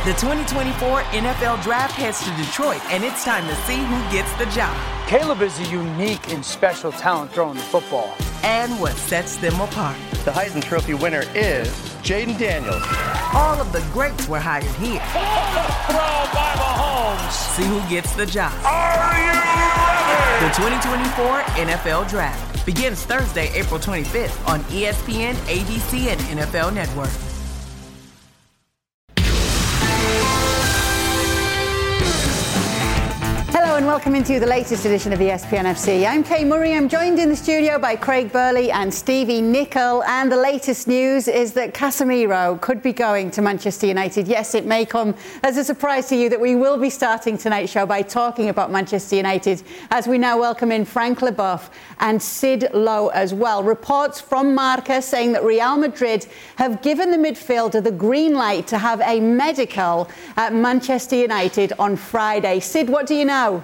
The 2024 NFL Draft heads to Detroit, and it's time to see who gets the job. Caleb is a unique and special talent throwing the football. And what sets them apart. The Heisman Trophy winner is Jaden Daniels. All of the greats were hired here. Throw by Mahomes. See who gets the job. Are you ready? The 2024 NFL Draft begins Thursday, April 25th on ESPN, ABC, and NFL Network. Hello and welcome into the latest edition of ESPN FC. I'm Kay Murray. I'm joined in the studio by Craig Burley and Stevie Nicol. And the latest news is that Casemiro could be going to Manchester United. Yes, it may come as a surprise to you that we will be starting tonight's show by talking about Manchester United as we now welcome in Frank Leboeuf and Sid Lowe as well. Reports from Marca saying that Real Madrid have given the midfielder the green light to have a medical at Manchester United on Friday. Sid, what do you know?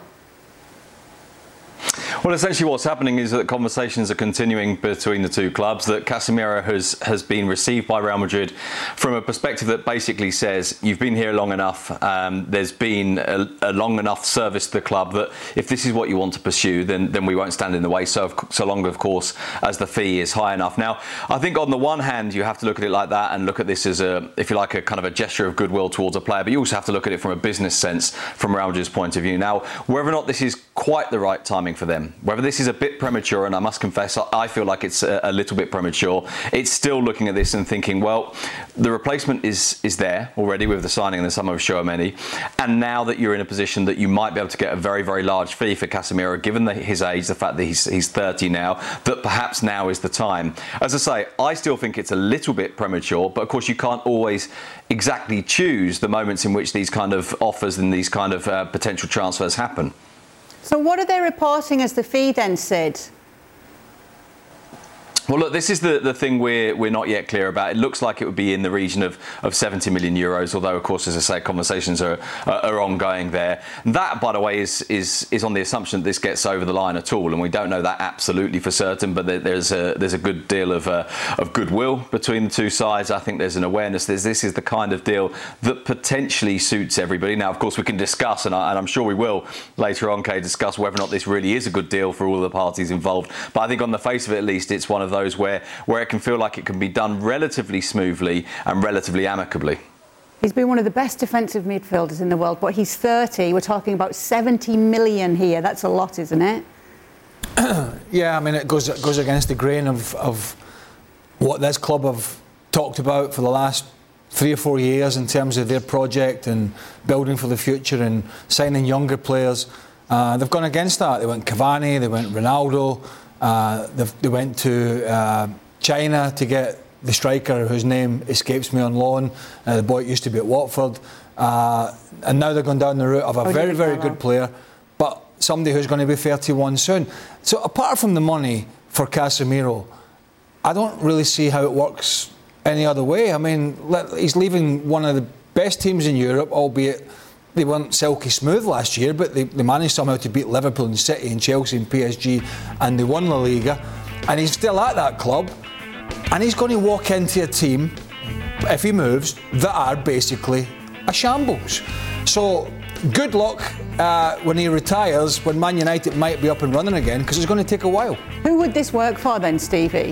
Well, essentially what's happening is that conversations are continuing between the two clubs, that Casemiro has been received by Real Madrid from a perspective that basically says, you've been here long enough, there's been a long enough service to the club that if this is what you want to pursue, then we won't stand in the way, so long, of course, as the fee is high enough. Now, I think on the one hand, you have to look at it like that and look at this as if you like, a kind of a gesture of goodwill towards a player, but you also have to look at it from a business sense, from Real Madrid's point of view. Now, whether or not this is quite the right timing for them, whether this is a bit premature, and I must confess, I feel like it's a little bit premature. It's still looking at this and thinking, well, the replacement is there already with the signing in the summer of Tchouaméni, and now that you're in a position that you might be able to get a very, very large fee for Casemiro, given his age, the fact that he's 30 now, that perhaps now is the time. As I say, I still think it's a little bit premature, but of course you can't always exactly choose the moments in which these kind of offers and these kind of potential transfers happen. So what are they reporting as the fee then, Sid? Well, look, this is the thing we're not yet clear about. It looks like it would be in the region of 70 million euros, although, of course, as I say, conversations are ongoing there. That, by the way, is on the assumption that this gets over the line at all, and we don't know that absolutely for certain, but there's a good deal of goodwill between the two sides. I think there's an awareness that this is the kind of deal that potentially suits everybody. Now, of course, we can discuss, and I'm sure we will later on, Kay, discuss whether or not this really is a good deal for all the parties involved. But I think on the face of it, at least, it's one of those where it can feel like it can be done relatively smoothly and relatively amicably. He's been one of the best defensive midfielders in the world, but he's 30. We're talking about 70 million here. That's a lot, isn't it? Yeah, I mean, it goes against the grain of what this club have talked about for the last 3 or 4 years in terms of their project and building for the future and signing younger players. They've gone against that. They went Cavani, they went Ronaldo. They went to China to get the striker whose name escapes me on loan, the boy that used to be at Watford, and now they're going down the route of a very, very good player, but somebody who's going to be 31 soon. So apart from the money for Casemiro, I don't really see how it works any other way. I mean, he's leaving one of the best teams in Europe, albeit they weren't silky smooth last year, but they managed somehow to beat Liverpool and City and Chelsea and PSG, and they won La Liga. And he's still at that club, and he's going to walk into a team, if he moves, that are basically a shambles. So good luck when he retires, when Man United might be up and running again, because it's going to take a while. Who would this work for then, Stevie?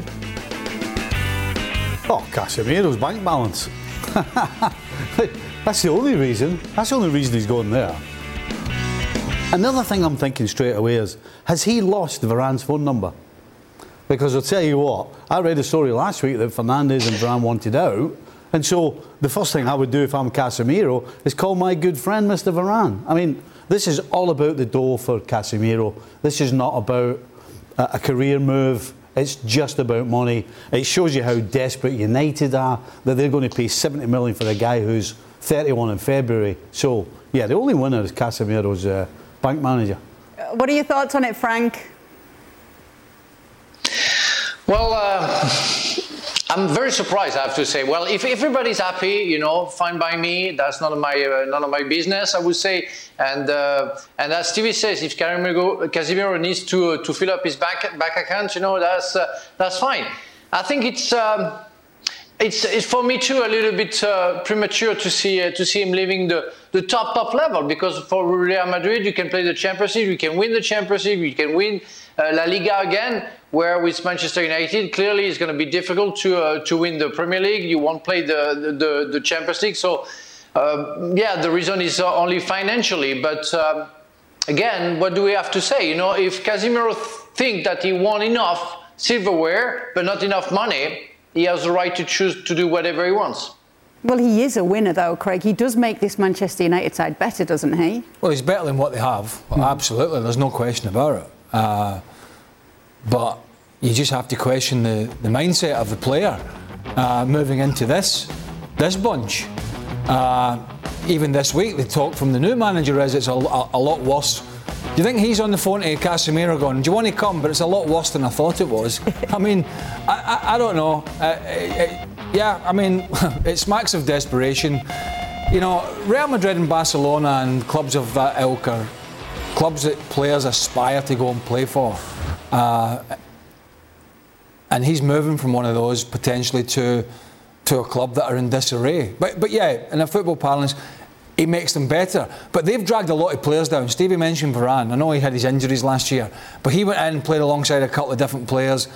Oh, Casemiro's bank balance. That's the only reason. That's the only reason he's going there. Another thing I'm thinking straight away is, has he lost Varane's phone number? Because I'll tell you what, I read a story last week that Fernandes and Varane wanted out, and so the first thing I would do if I'm Casemiro is call my good friend Mr. Varane. I mean, this is all about the dough for Casemiro. This is not about a career move. It's just about money. It shows you how desperate United are, that they're going to pay 70 million for a guy who's 31 in February. So, yeah, the only winner is Casemiro's bank manager. What are your thoughts on it, Frank? Well, I'm very surprised, I have to say. Well, if everybody's happy, fine by me. That's none of my business, I would say. And as Stevie says, if Casemiro needs to fill up his bank account, that's fine. I think It's for me too a little bit premature to see him leaving the top level, because for Real Madrid you can play the Champions League, you can win the Champions League, you can win La Liga again. Where with Manchester United, clearly it's going to be difficult to win the Premier League. You won't play the Champions League. So the reason is only financially. But again, what do we have to say? You know, if Casemiro think that he won enough silverware but not enough money, he has the right to choose to do whatever he wants. Well, he is a winner, though, Craig. He does make this Manchester United side better, doesn't he? Well, he's better than what they have. Absolutely, there's no question about it. But you just have to question the mindset of the player moving into this bunch. Even this week, the talk from the new manager is it's a lot worse. Do you think he's on the phone to Casemiro going, do you want to come? But it's a lot worse than I thought it was. I mean, I don't know. It smacks of desperation. You know, Real Madrid and Barcelona and clubs of that ilk are clubs that players aspire to go and play for. And he's moving from one of those potentially to a club that are in disarray. But yeah, in a football parlance, he makes them better. But they've dragged a lot of players down. Stevie mentioned Varane. I know he had his injuries last year, but he went in and played alongside a couple of different players.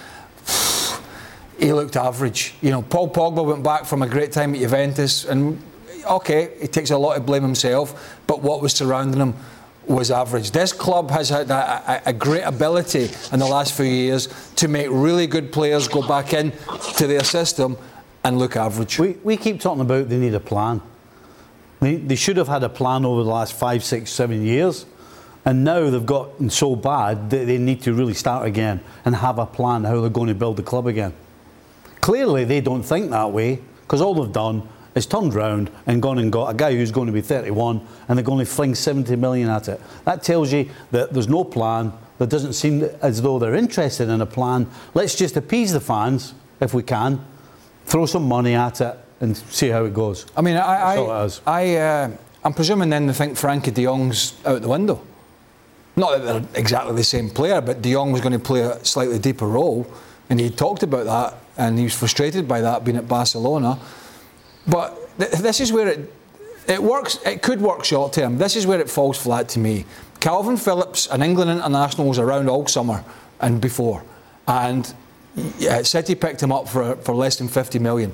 He looked average. You know, Paul Pogba went back from a great time at Juventus, and okay, he takes a lot of blame himself, but what was surrounding him was average. This club has had a great ability in the last few years to make really good players go back in to their system and look average. We keep talking about they need a plan. They should have had a plan over the last 5, 6, 7 years, and now they've gotten so bad that they need to really start again and have a plan how they're going to build the club again. Clearly they don't think that way, because all they've done is turned round and gone and got a guy who's going to be 31 and they're going to fling 70 million at it. That tells you that there's no plan. There doesn't seem as though they're interested in a plan. Let's just appease the fans if we can, throw some money at it and see how it goes. I mean, I'm presuming then they think Frankie de Jong's out the window. Not that they're exactly the same player, but de Jong was going to play a slightly deeper role, and he talked about that, and he was frustrated by that being at Barcelona. But this is where it works. It could work short term. This is where it falls flat to me. Calvin Phillips, an England international, was around all summer and before, and City picked him up for less than 50 million.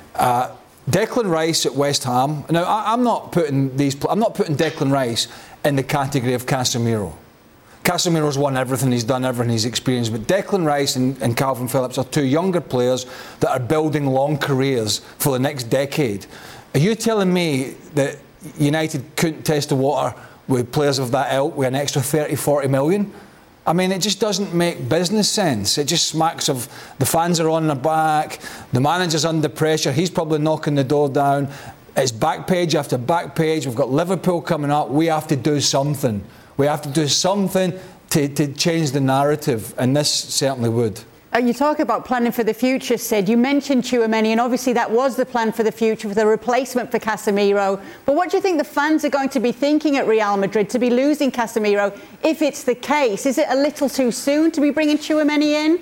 Declan Rice at West Ham. Now, I'm not putting Declan Rice in the category of Casemiro. Casemiro's won everything, he's done everything, he's experienced. But Declan Rice and Calvin Phillips are two younger players that are building long careers for the next decade. Are you telling me that United couldn't test the water with players of that ilk with an extra 30, 40 million? I mean, it just doesn't make business sense. It just smacks of the fans are on their back, the manager's under pressure, he's probably knocking the door down. It's back page after back page. We've got Liverpool coming up. We have to do something. We have to do something to change the narrative, and this certainly would. You talk about planning for the future, Sid. You mentioned Tchouaméni, and obviously that was the plan for the future, for the replacement for Casemiro. But what do you think the fans are going to be thinking at Real Madrid to be losing Casemiro if it's the case? Is it a little too soon to be bringing Tchouaméni in?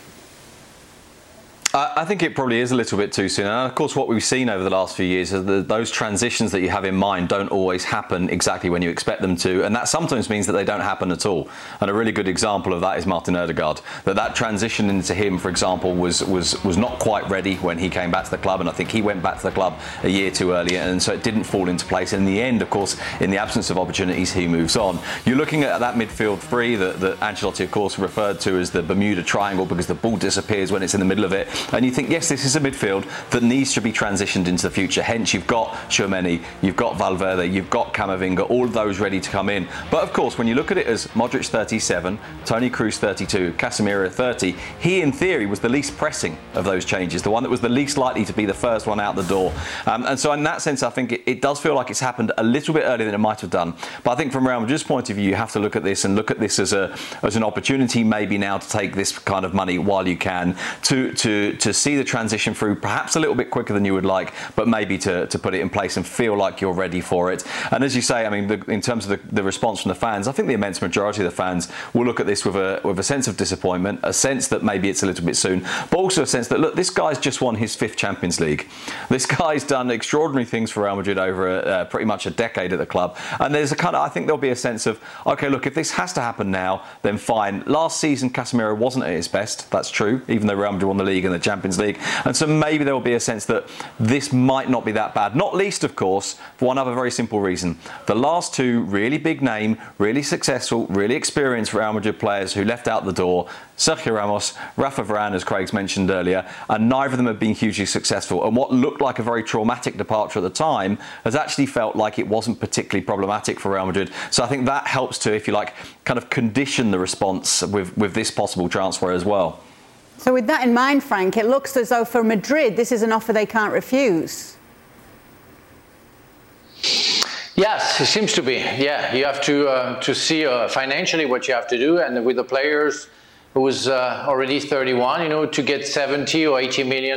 I think it probably is a little bit too soon. And of course, what we've seen over the last few years is that those transitions that you have in mind don't always happen exactly when you expect them to. And that sometimes means that they don't happen at all. And a really good example of that is Martin Ødegaard. That transition into him, for example, was not quite ready when he came back to the club. And I think he went back to the club a year too early. And so it didn't fall into place. In the end, of course, in the absence of opportunities, he moves on. You're looking at that midfield three that Ancelotti, of course, referred to as the Bermuda Triangle, because the ball disappears when it's in the middle of it. And you think, yes, this is a midfield that needs to be transitioned into the future. Hence, you've got Tchouaméni, you've got Valverde, you've got Camavinga, all of those ready to come in. But of course, when you look at it as Modric 37, Toni Kroos 32, Casemiro 30, he in theory was the least pressing of those changes, the one that was the least likely to be the first one out the door. And so in that sense, I think it does feel like it's happened a little bit earlier than it might have done. But I think from Real Madrid's point of view, you have to look at this and look at this as an opportunity maybe now to take this kind of money while you can to to see the transition through perhaps a little bit quicker than you would like, but maybe to put it in place and feel like you're ready for it. And as you say, I mean, in terms of the response from the fans, I think the immense majority of the fans will look at this with a sense of disappointment, a sense that maybe it's a little bit soon, but also a sense that, look, this guy's just won his 5th Champions League. This guy's done extraordinary things for Real Madrid over pretty much a decade at the club. And there's I think there'll be a sense of, okay, look, if this has to happen now, then fine. Last season, Casemiro wasn't at his best. That's true, even though Real Madrid won the league and the Champions League. And so maybe there will be a sense that this might not be that bad. Not least, of course, for one other very simple reason. The last 2 really big name, really successful, really experienced Real Madrid players who left out the door, Sergio Ramos, Rafa Varane, as Craig's mentioned earlier, and neither of them have been hugely successful. And what looked like a very traumatic departure at the time has actually felt like it wasn't particularly problematic for Real Madrid. So I think that helps to, if you like, kind of condition the response with this possible transfer as well. So with that in mind, Frank, it looks as though for Madrid this is an offer they can't refuse. Yes, it seems to be. Yeah, you have to see financially what you have to do, and with the players who's already 31, to get 70 or 80 million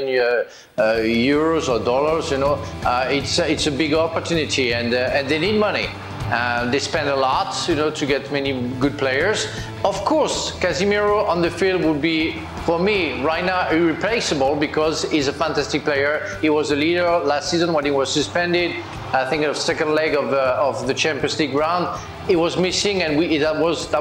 euros or dollars, it's a big opportunity, and they need money. They spend a lot, to get many good players. Of course, Casemiro on the field would be, for me, right now, irreplaceable because he's a fantastic player. He was a leader last season when he was suspended. I think the second leg of the Champions League round, he was missing, and that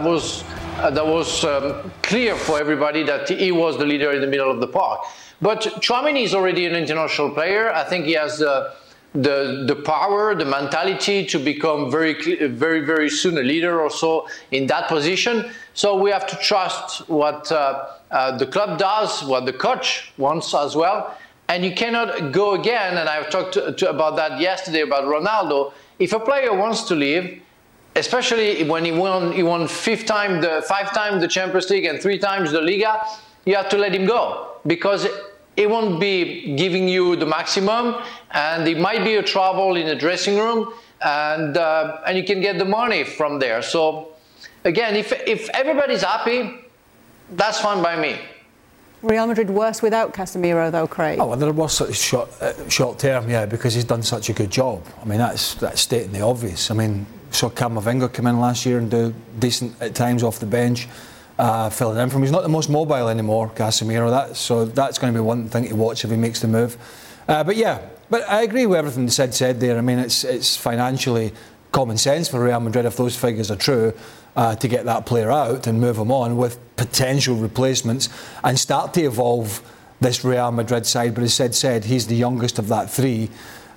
was clear for everybody that he was the leader in the middle of the park. But Tchouaméni is already an international player. I think he has the power, the mentality to become very, very soon a leader or so in that position. So we have to trust what the club does, what the coach wants as well. And you cannot go again, and I've talked about that yesterday about Ronaldo. If a player wants to leave, especially when he won 5 times the Champions League and 3 times the Liga, you have to let him go, because he won't be giving you the maximum, and it might be a trouble in the dressing room, and you can get the money from there. So again, if everybody's happy, that's fine by me. Real Madrid worse without Casemiro, though, Craig? Oh, well, there was short term, yeah, because he's done such a good job. I mean, that's stating the obvious. I mean, saw Camavinga come in last year and do decent at times off the bench, filling in for him. He's not the most mobile anymore, Casemiro. So that's going to be one thing to watch if he makes the move. But I agree with everything said there. I mean, it's financially common sense for Real Madrid, if those figures are true, to get that player out and move him on with potential replacements and start to evolve this Real Madrid side. But as said, he's the youngest of that 3.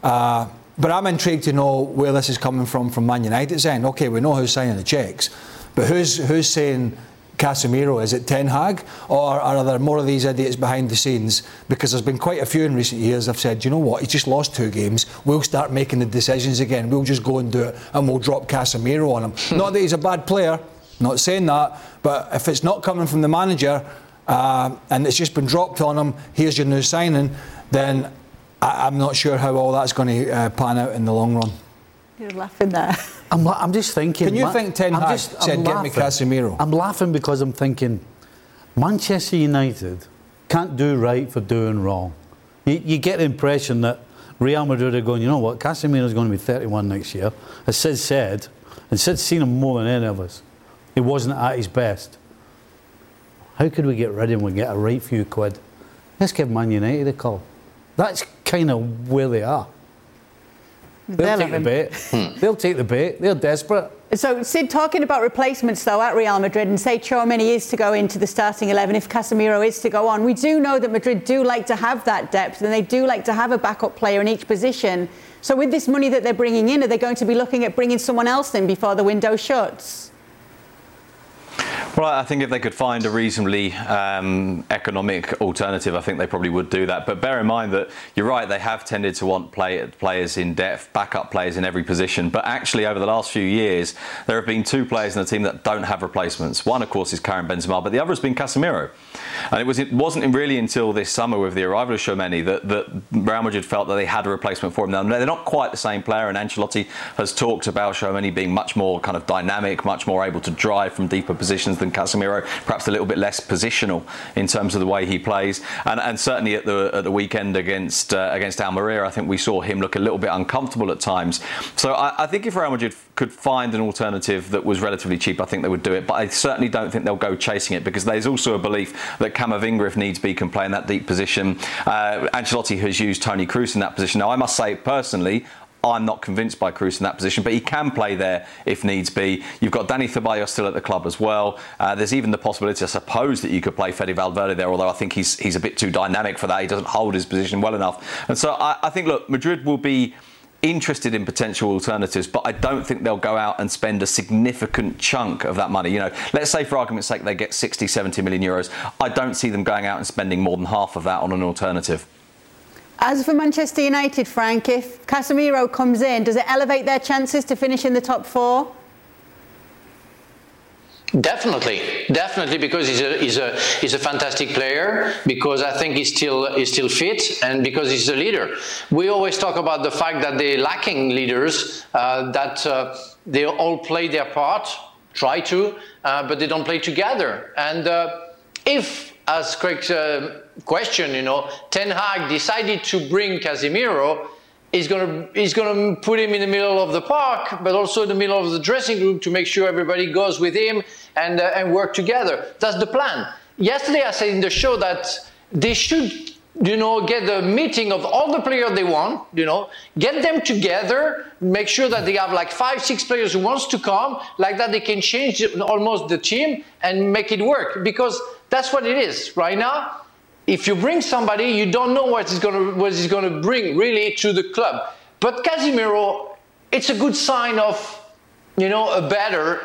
But I'm intrigued to know where this is coming from Man United's end. OK, we know who's signing the cheques, but who's saying Casemiro? Is it Ten Hag, or are there more of these idiots behind the scenes? Because there's been quite a few in recent years I've said, you know what, he's just lost 2 games, we'll start making the decisions again, we'll just go and do it, and we'll drop Casemiro on him. Not that he's a bad player, not saying that, but if it's not coming from the manager and it's just been dropped on him, here's your new signing, then I'm not sure how all that's going to pan out in the long run. You're laughing there. I'm just thinking. Can you think Ten Hag said, get me Casemiro? I'm laughing because I'm thinking Manchester United can't do right for doing wrong. You get the impression that Real Madrid are going, you know what, Casemiro's going to be 31 next year. As Sid said, and Sid's seen him more than any of us, he wasn't at his best. How could we get rid of him and get a right few quid? Let's give Man United a call. That's kind of where they are. They'll take the bait. They'll take the bait. They're desperate. So, Sid, talking about replacements, though, at Real Madrid, and say Tchouaméni is to go into the starting 11, if Casemiro is to go on, we do know that Madrid do like to have that depth, and they do like to have a backup player in each position. So with this money that they're bringing in, are they going to be looking at bringing someone else in before the window shuts? Well, I think if they could find a reasonably economic alternative, I think they probably would do that. But bear in mind that you're right, they have tended to want players in depth, backup players in every position. But actually, over the last few years, there have been 2 players in the team that don't have replacements. One, of course, is Karim Benzema, but the other has been Casemiro. And it wasn't really until this summer with the arrival of Tchouaméni that Real Madrid felt that they had a replacement for him. Now, they're not quite the same player, and Ancelotti has talked about Tchouaméni being much more kind of dynamic, much more able to drive from deeper positions than than Casemiro, perhaps a little bit less positional in terms of the way he plays. And certainly at the weekend against Almeria, I think we saw him look a little bit uncomfortable at times. So I think if Real Madrid could find an alternative that was relatively cheap, I think they would do it. But I certainly don't think they'll go chasing it, because there's also a belief that Camavinga, if needs be, can play in that deep position. Ancelotti has used Toni Kroos in that position. Now, I must say, personally, I'm not convinced by Kroos in that position, but he can play there if needs be. You've got Dani Ceballos still at the club as well. There's even the possibility, I suppose, that you could play Fede Valverde there, although I think he's a bit too dynamic for that. He doesn't hold his position well enough. And so I think, look, Madrid will be interested in potential alternatives, but I don't think they'll go out and spend a significant chunk of that money. You know, let's say for argument's sake they get 60, 70 million euros. I don't see them going out and spending more than half of that on an alternative. As for Manchester United, Frank, if Casemiro comes in, does it elevate their chances to finish in the top 4? Definitely, because he's a fantastic player, because I think he's still fit, and because he's a leader. We always talk about the fact that they're lacking leaders, that they all play their part, try to, but they don't play together. And if, as Craig's question, Ten Hag decided to bring Casemiro, he's going to put him in the middle of the park, but also in the middle of the dressing room to make sure everybody goes with him and work together. That's the plan. Yesterday I said in the show that they should, get the meeting of all the players they want, get them together, make sure that they have like 5-6 players who wants to come, like that they can change almost the team and make it work, because that's what it is right now. If you bring somebody, you don't know what he's going to bring really to the club. But Casemiro, it's a good sign of, better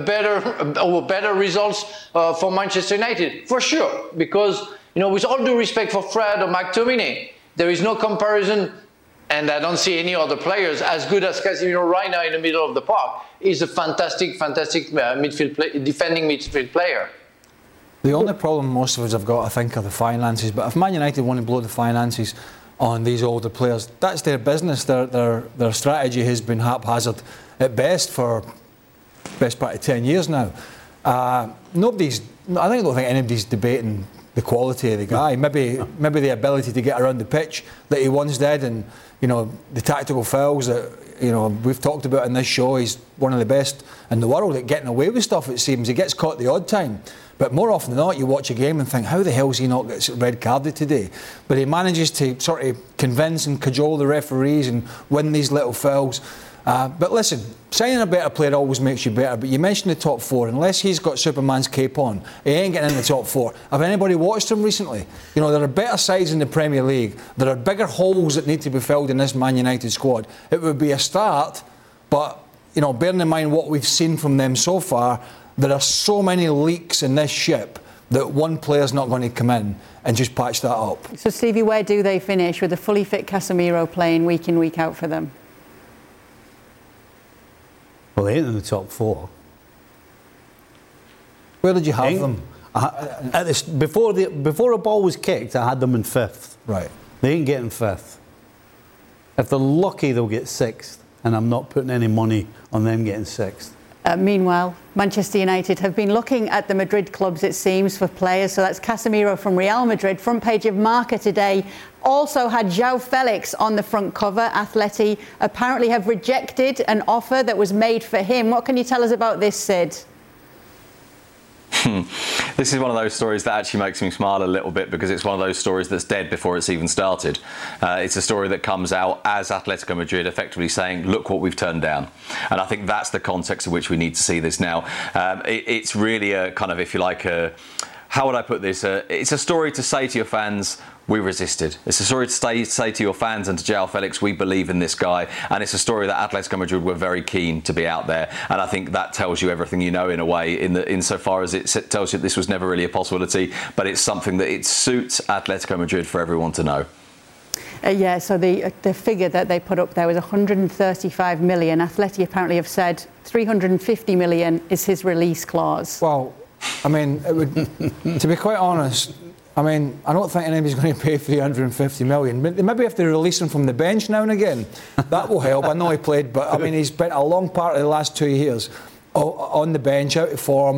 results for Manchester United, for sure. Because, with all due respect for Fred or McTominay, there is no comparison, and I don't see any other players as good as Casemiro right now in the middle of the park. He's a fantastic defending midfield player. The only problem most of us have got, I think, are the finances. But if Man United want to blow the finances on these older players, that's their business. Their strategy has been haphazard at best for best part of 10 years now. I don't think anybody's debating the quality of the guy. Maybe the ability to get around the pitch that he once did, and the tactical fouls that we've talked about in this show. He's one of the best in the world at getting away with stuff. It seems he gets caught the odd time. But more often than not, you watch a game and think, how the hell is he not got red carded today? But he manages to sort of convince and cajole the referees and win these little fouls. But listen, signing a better player always makes you better. But you mentioned the top 4. Unless he's got Superman's cape on, he ain't getting in the top 4. Have anybody watched him recently? There are better sides in the Premier League. There are bigger holes that need to be filled in this Man United squad. It would be a start, but bearing in mind what we've seen from them so far, there are so many leaks in this ship that one player's not going to come in and just patch that up. So, Stevie, where do they finish with a fully fit Casemiro playing week in, week out for them? Well, they ain't in the top 4. Where did you have them? Before a ball was kicked, I had them in 5th. Right. They ain't getting 5th. If they're lucky, they'll get 6th, and I'm not putting any money on them getting 6th. Meanwhile, Manchester United have been looking at the Madrid clubs, it seems, for players. So that's Casemiro from Real Madrid. Front page of Marca today also had João Felix on the front cover. Atleti apparently have rejected an offer that was made for him. What can you tell us about this, Sid? This is one of those stories that actually makes me smile a little bit, because it's one of those stories that's dead before it's even started. It's a story that comes out as Atletico Madrid effectively saying, look what we've turned down. And I think that's the context in which we need to see this now. It's really a kind of, if you like, how would I put this? It's a story to say to your fans, we resisted. It's a story to say to your fans and to João Felix, we believe in this guy. And it's a story that Atletico Madrid were very keen to be out there. And I think that tells you everything you know in a way, insofar as it tells you this was never really a possibility, but it's something that it suits Atletico Madrid for everyone to know. So the figure that they put up there was 135 million. Atleti apparently have said 350 million is his release clause. Well, I mean, it would, to be quite honest, I don't think anybody's going to pay 350 million. Maybe if they release him from the bench now and again, that will help. I know he played, but he's spent a long part of the last 2 years on the bench, out of form.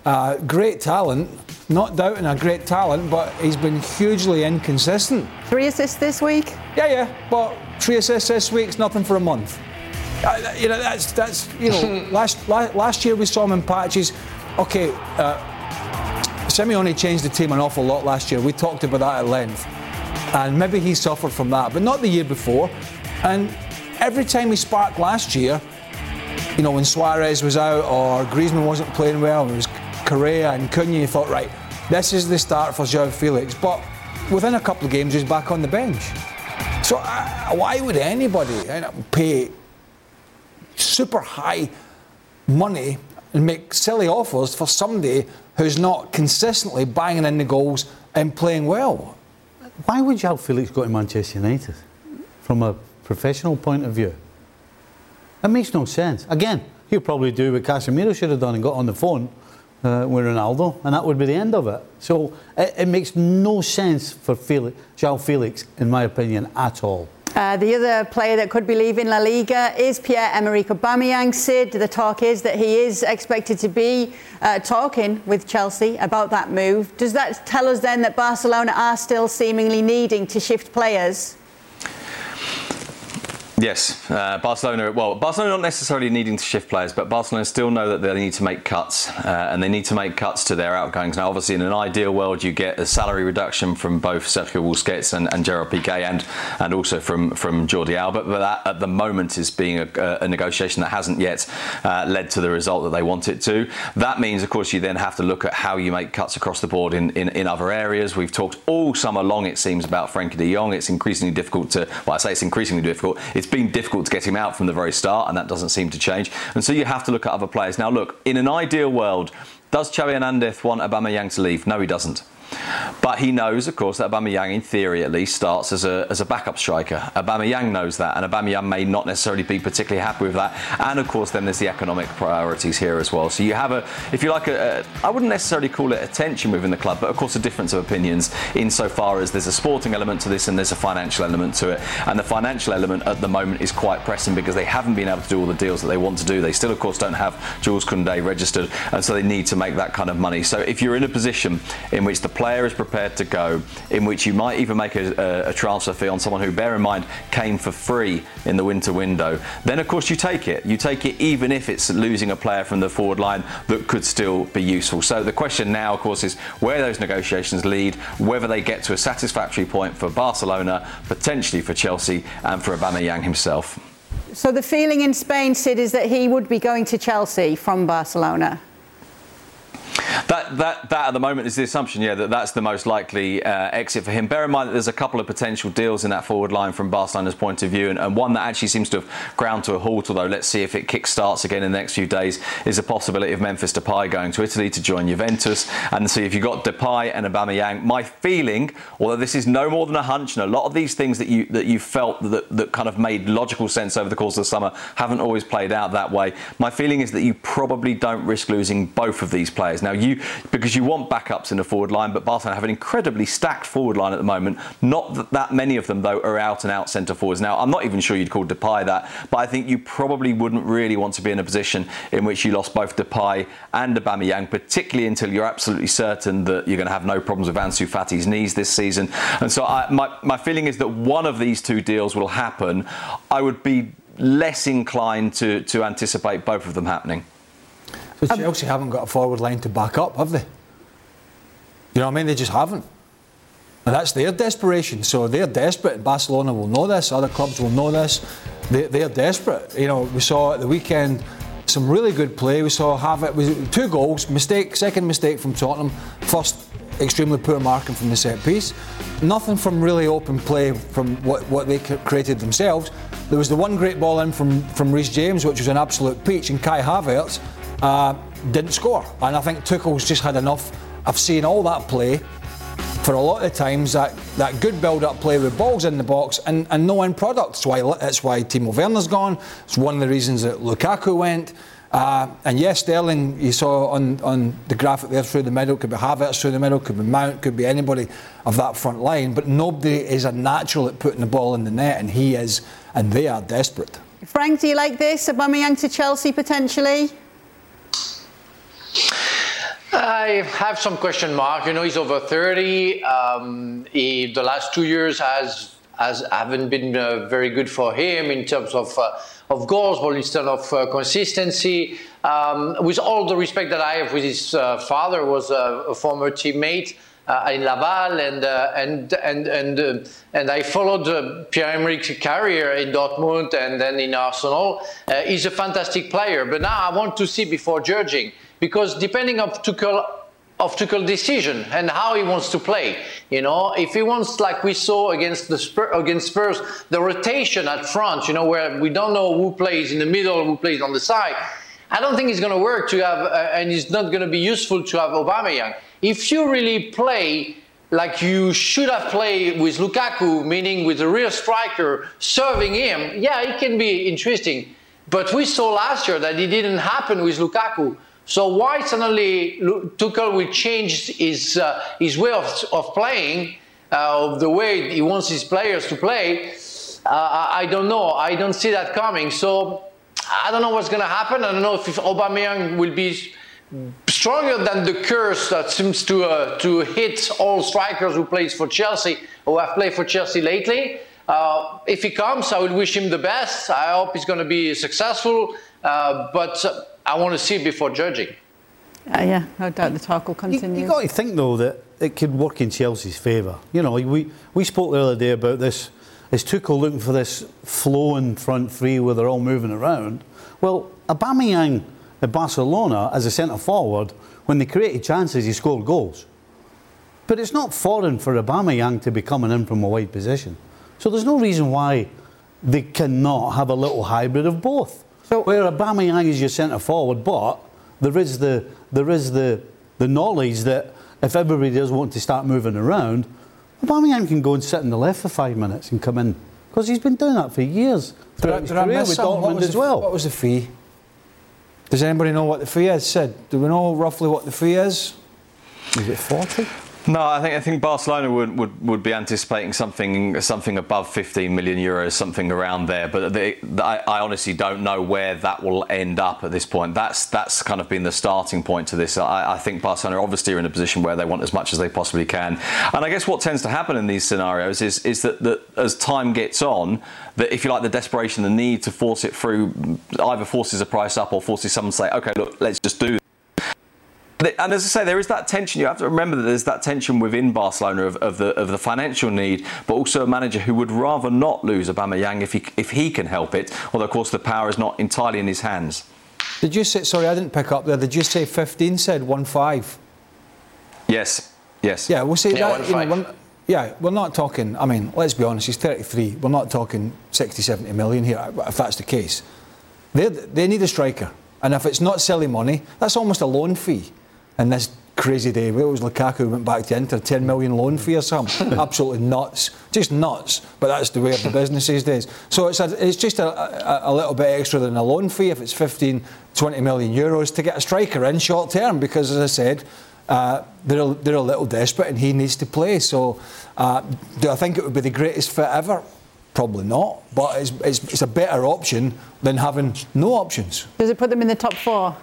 Great talent, not doubting a great talent, but he's been hugely inconsistent. 3 assists this week? Yeah, but 3 assists this week's nothing for a month. That's last year we saw him in patches. Okay, Simeone changed the team an awful lot last year. We talked about that at length. And maybe he suffered from that, but not the year before. And every time he sparked last year, when Suarez was out or Griezmann wasn't playing well, it was Correa and Cunha, you thought, right, this is the start for João Felix. But within a couple of games, he's back on the bench. So why would anybody pay super high money and make silly offers for somebody who's not consistently banging in the goals and playing well? Why would João Felix go to Manchester United from a professional point of view? It makes no sense. Again, he'll probably do what Casemiro should have done and got on the phone with Ronaldo, and that would be the end of it. So it makes no sense for João Felix, in my opinion, at all. The other player that could be leaving La Liga is Pierre-Emerick Aubameyang. Sid, the talk is that he is expected to be talking with Chelsea about that move. Does that tell us then that Barcelona are still seemingly needing to shift players? Yes, Barcelona not necessarily needing to shift players, but Barcelona still know that they need to make cuts, and they need to make cuts to their outgoings. Now, obviously, in an ideal world, you get a salary reduction from both Sergio Busquets and Gerard Piqué, and also from Jordi Alba, but that at the moment is being a negotiation that hasn't yet led to the result that they want it to. That means, of course, you then have to look at how you make cuts across the board in other areas. We've talked all summer long, it seems, about Frenkie de Jong. It's increasingly difficult to, well, I say it's increasingly difficult. It's been difficult to get him out from the very start, and that doesn't seem to change. And so you have to look at other players. Now, look, in an ideal world, does Xavi Hernandez want Aubameyang to leave? No, he doesn't. But he knows, of course, that Aubameyang, in theory at least, starts as a backup striker. Aubameyang knows that, and Aubameyang may not necessarily be particularly happy with that. And of course, then there's the economic priorities here as well. So you have if you like, I wouldn't necessarily call it a tension within the club, but of course a difference of opinions insofar as there's a sporting element to this and there's a financial element to it. And the financial element at the moment is quite pressing because they haven't been able to do all the deals that they want to do. They still, of course, don't have Jules Koundé registered, and so they need to make that kind of money. So if you're in a position in which the player is prepared to go, in which you might even make a transfer fee on someone who, bear in mind, came for free in the winter window, then of course you take it. You take it even if it's losing a player from the forward line that could still be useful. So the question now, of course, is where those negotiations lead, whether they get to a satisfactory point for Barcelona, potentially for Chelsea, and for Aubameyang himself. So the feeling in Spain, Sid, is that he would be going to Chelsea from Barcelona? That at the moment is the assumption, that's the most likely exit for him. Bear in mind that there's a couple of potential deals in that forward line from Barcelona's point of view, and one that actually seems to have ground to a halt, although let's see if it kick-starts again in the next few days, is a possibility of Memphis Depay going to Italy to join Juventus. And so if you've got Depay and Aubameyang, my feeling, although this is no more than a hunch, and a lot of these things that you felt that kind of made logical sense over the course of the summer haven't always played out that way, my feeling is that you probably don't risk losing both of these players. Now, because you want backups in the forward line, but Barcelona have an incredibly stacked forward line at the moment. Not that many of them, though, are out-and-out centre forwards. Now, I'm not even sure you'd call Depay that, but I think you probably wouldn't really want to be in a position in which you lost both Depay and Aubameyang, particularly until you're absolutely certain that you're going to have no problems with Ansu Fati's knees this season. And so my feeling is that one of these two deals will happen. I would be less inclined to anticipate both of them happening. But Chelsea haven't got a forward line to back up, have they? You know what I mean? They just haven't. And that's their desperation. So they're desperate. Barcelona will know this. Other clubs will know this. They're desperate. You know, we saw at the weekend some really good play. We saw Havertz, 2 goals, second mistake from Tottenham, first extremely poor marking from the set piece. Nothing from really open play from what they created themselves. There was the one great ball in from Reece James, which was an absolute peach, and Kai Havertz didn't score. And I think Tuchel's just had enough of seeing all that play for a lot of times, that good build-up play with balls in the box and no end product. That's why Timo Werner's gone. It's one of the reasons that Lukaku went. And yes, Sterling, you saw on the graphic there through the middle, could be Havertz through the middle, could be Mount, could be anybody of that front line, but nobody is a natural at putting the ball in the net, and he is, and they are desperate. Frank, do you like this? Aubameyang to Chelsea potentially? I have some question mark. He's over 30. The last 2 years haven't been very good for him in terms of goals, but instead of consistency. With all the respect that I have with his father, was a former teammate in Laval, and I followed Pierre-Emerick's career in Dortmund and then in Arsenal. He's a fantastic player, but now I want to see before judging, because depending on Tuchel's decision and how he wants to play, if he wants, like we saw against Spurs, the rotation at front, where we don't know who plays in the middle, who plays on the side. I don't think it's going to work to have, and it's not going to be useful to have Aubameyang. If you really play like you should have played with Lukaku, meaning with a real striker serving him, yeah, it can be interesting. But we saw last year that it didn't happen with Lukaku. So why suddenly Tuchel will change his way of playing, the way he wants his players to play? I don't know. I don't see that coming. So I don't know what's going to happen. I don't know if Aubameyang will be stronger than the curse that seems to hit all strikers who plays for Chelsea, who have played for Chelsea lately. If he comes, I will wish him the best. I hope he's going to be successful. But I want to see it before judging. Yeah, no doubt the talk will continue. You've got to think, though, that it could work in Chelsea's favour. We spoke the other day about this. Is Tuchel looking for this flowing front three where they're all moving around? Well, Aubameyang at Barcelona as a centre-forward, when they created chances, he scored goals. But it's not foreign for Aubameyang to be coming in from a wide position. So there's no reason why they cannot have a little hybrid of both. So where Aubameyang is your centre-forward, but there is the knowledge that if everybody does want to start moving around, Aubameyang can go and sit on the left for 5 minutes and come in. Because he's been doing that for years. Throughout his career with Dortmund as well. What was the fee? Does anybody know what the fee is, Sid? Do we know roughly what the fee is? Is it 40? No, I think Barcelona would be anticipating something above 15 million euros, something around there. But I honestly don't know where that will end up at this point. That's kind of been the starting point to this. I think Barcelona obviously are in a position where they want as much as they possibly can. And I guess what tends to happen in these scenarios is that as time gets on, that if you like, the desperation, the need to force it through, either forces a price up or forces someone to say, okay, look, let's just do. And as I say, there is that tension. You have to remember that there's that tension within Barcelona of the financial need, but also a manager who would rather not lose Aubameyang if he can help it. Although, of course, the power is not entirely in his hands. Did you say? Sorry, I didn't pick up there. Did you say 15? Said 1.5. Yes. Yeah, we'll say yeah, that. We're not talking. I mean, let's be honest. He's 33. We're not talking 60, 70 million here. If that's the case, they need a striker, and if it's not silly money, that's almost a loan fee. In this crazy day, where was Lukaku went back to Inter, 10 million loan fee or something? Absolutely nuts, just nuts. But that's the way of the business these days. So it's just a little bit extra than a loan fee if it's 15, 20 million euros to get a striker in short term, because as I said, they're a little desperate and he needs to play. So do I think it would be the greatest fit ever? Probably not, but it's a better option than having no options. Does it put them in the top 4?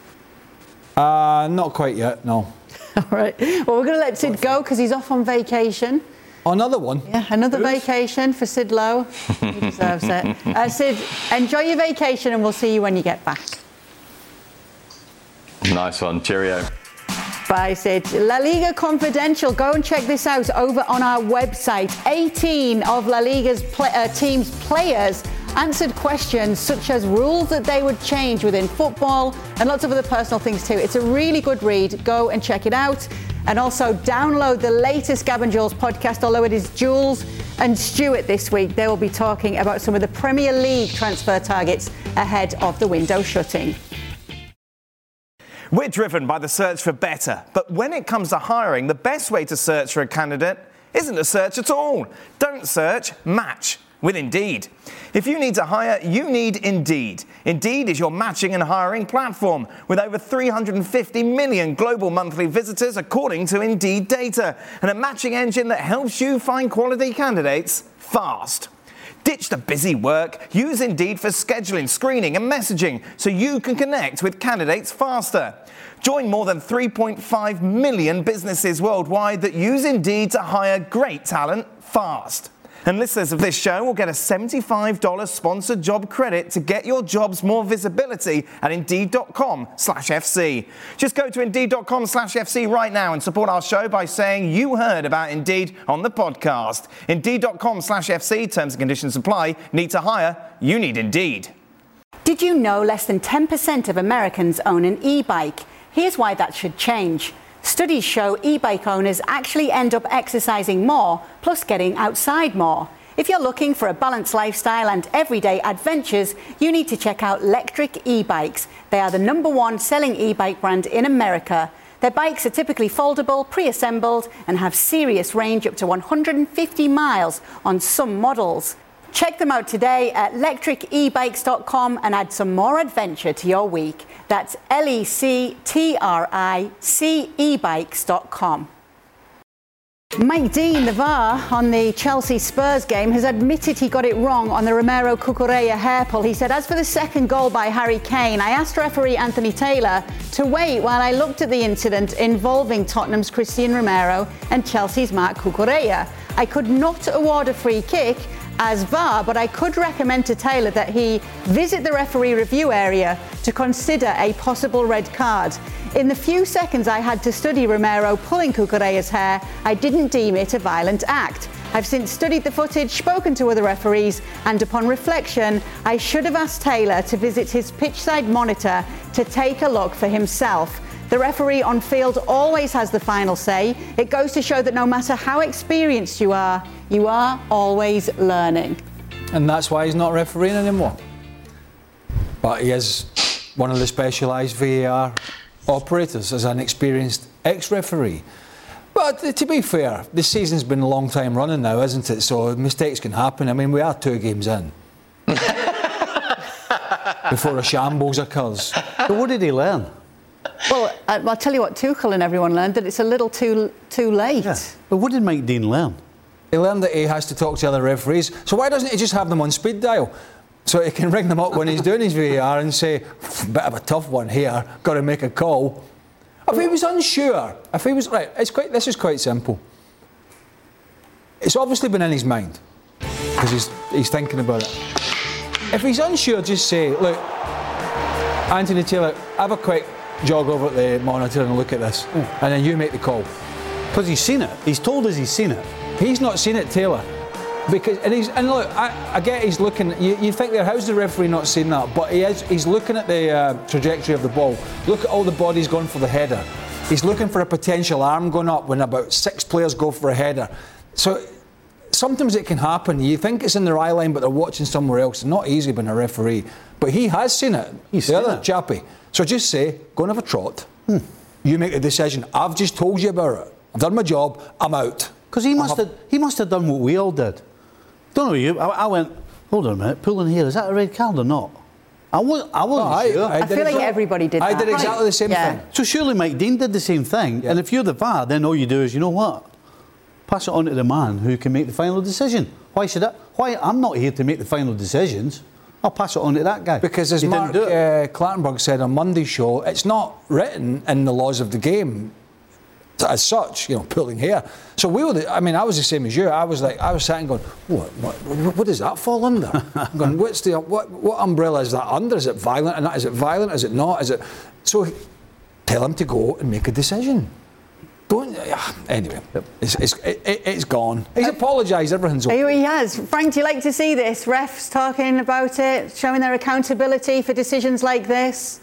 Not quite yet, no. All right. Well, we're going to let Sid go because he's off on vacation. Oh, another one? Yeah, another vacation for Sid Lowe. He deserves it. Sid, enjoy your vacation and we'll see you when you get back. Nice one. Cheerio. Bye, Sid. La Liga Confidential. Go and check this out over on our website. 18 of La Liga's team's players answered questions such as rules that they would change within football and lots of other personal things too. It's a really good read. Go and check it out. And also download the latest Gab and Jules podcast, although it is Jules and Stuart this week. They will be talking about some of the Premier League transfer targets ahead of the window shutting. We're driven by the search for better, but when it comes to hiring, the best way to search for a candidate isn't to search at all. Don't search, match with Indeed. If you need to hire, you need Indeed. Indeed is your matching and hiring platform with over 350 million global monthly visitors according to Indeed data, and a matching engine that helps you find quality candidates fast. Ditch the busy work. Use Indeed for scheduling, screening and messaging so you can connect with candidates faster. Join more than 3.5 million businesses worldwide that use Indeed to hire great talent fast. And listeners of this show will get a $75 sponsored job credit to get your jobs more visibility at Indeed.com/FC. Just go to Indeed.com/FC right now and support our show by saying you heard about Indeed on the podcast. Indeed.com/FC, terms and conditions apply. Need to hire? You need Indeed. Did you know less than 10% of Americans own an e-bike? Here's why that should change. Studies show e-bike owners actually end up exercising more, plus getting outside more. If you're looking for a balanced lifestyle and everyday adventures, you need to check out Lectric e-bikes. They are the #1 selling e-bike brand in America. Their bikes are typically foldable, pre-assembled, and have serious range up to 150 miles on some models. Check them out today at lectricebikes.com and add some more adventure to your week. That's lectricebikes.com. Mike Dean, the VAR on the Chelsea Spurs game, has admitted he got it wrong on the Romero Cucurella hair pull. He said, as for the second goal by Harry Kane, I asked referee Anthony Taylor to wait while I looked at the incident involving Tottenham's Christian Romero and Chelsea's Marc Cucurella. I could not award a free kick as VAR, but I could recommend to Taylor that he visit the referee review area to consider a possible red card. In the few seconds I had to study Romero pulling Cucurella's hair, I didn't deem it a violent act. I've since studied the footage, spoken to other referees, and upon reflection, I should have asked Taylor to visit his pitchside monitor to take a look for himself. The referee on field always has the final say. It goes to show that no matter how experienced you are always learning. And that's why he's not refereeing anymore. But he is one of the specialised VAR operators as an experienced ex-referee. But to be fair, the season's been a long time running now, isn't it? So mistakes can happen. I mean, we are 2 games in. Before a shambles occurs. But what did he learn? Well, I'll tell you what Tuchel and everyone learned, that it's a little too late. Yeah. But what did Mike Dean learn? He learned that he has to talk to other referees. So why doesn't he just have them on speed dial? So he can ring them up when he's doing his VAR and say, bit of a tough one here, got to make a call. If he was unsure, this is quite simple. It's obviously been in his mind, because he's thinking about it. If he's unsure, just say, look, Anthony Taylor, have a quick jog over at the monitor and look at this, and then you make the call. Because he's seen it. He's told us he's seen it. He's not seen it, Taylor. And look, I get he's looking. You think there, how's the referee not seen that? But he's looking at the trajectory of the ball. Look at all the bodies going for the header. He's looking for a potential arm going up when about 6 players go for a header. So sometimes it can happen. You think it's in their eye line, but they're watching somewhere else. It's not easy being a referee. But he has seen it. He's the seen other it. chappie. So just say, go and have a trot. You make the decision. I've just told you about it. I've done my job. I'm out. Because he must have done what we all did. Don't know you. I went, hold on a minute, pulling here, is that a red card or not? I wasn't sure. I feel like everybody did that. I did exactly the same thing. So surely Mike Dean did the same thing. Yeah. And if you're the VAR, then all you do is, you know what? Pass it on to the man who can make the final decision. Why should I? Why? I'm not here to make the final decisions. I'll pass it on to that guy. Because as Mark Clattenburg said on Monday's show, it's not written in the laws of the game as such, pulling hair. So I was the same as you. I was sitting going, what does that fall under? I'm going, what umbrella is that under? Is it violent? And is it violent? Is it not? So tell him to go and make a decision. Anyway, it's gone. He's apologised, everything's okay. He has. Frank, do you like to see this? Refs talking about it, showing their accountability for decisions like this?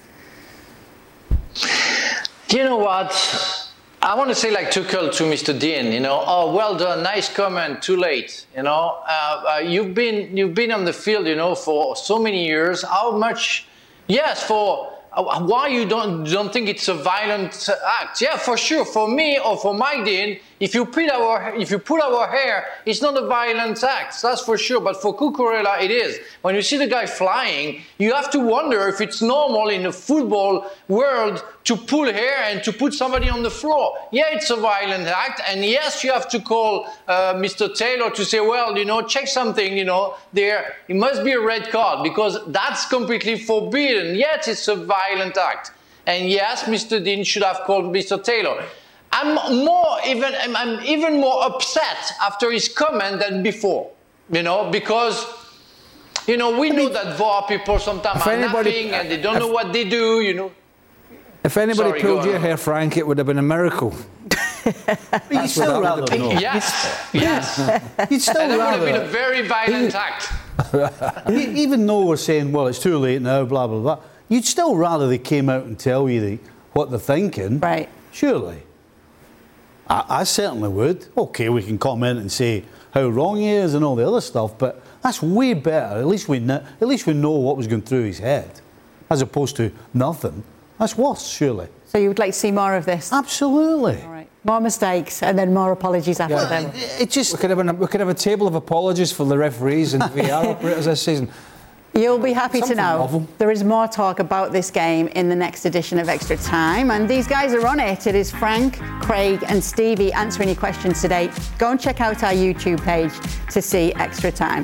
You know what? I want to say like Tuchel to Mr. Dean, oh, well done, nice comment, too late, you've been on the field, for so many years. How much, yes, why you don't think it's a violent act? Yeah, for sure. For me or for Mike Dean, If you pull our hair, it's not a violent act, that's for sure. But for Cucurella, it is. When you see the guy flying, you have to wonder if it's normal in the football world to pull hair and to put somebody on the floor. Yeah, it's a violent act, and yes, you have to call Mr. Taylor to say, well, check something, there. It must be a red card because that's completely forbidden. Yes, it's a violent act. And yes, Mr. Dean should have called Mr. Taylor. I'm even more upset after his comment than before, because we know that VAR people sometimes are napping and they don't know what they do, If anybody pulled your hair, Frank, it would have been a miracle. You'd still rather know. Yes. You'd still and that rather. would have been a very violent act. Even though we're saying, well, it's too late now, blah, blah, blah, you'd still rather they came out and tell you what they're thinking. Right. Surely. I certainly would. OK, we can comment and say how wrong he is and all the other stuff, but that's way better. At least we know what was going through his head, as opposed to nothing. That's worse, surely. So you would like to see more of this? Absolutely. All right. More mistakes and then more apologies after them. It just... We could have a table of apologies for the referees and VAR operators this season. You'll be happy Something to know novel. there is more talk about this game in the next edition of Extra Time, and these guys are on it. It is Frank, Craig and Stevie answering your questions today. Go and check out our YouTube page to see Extra Time.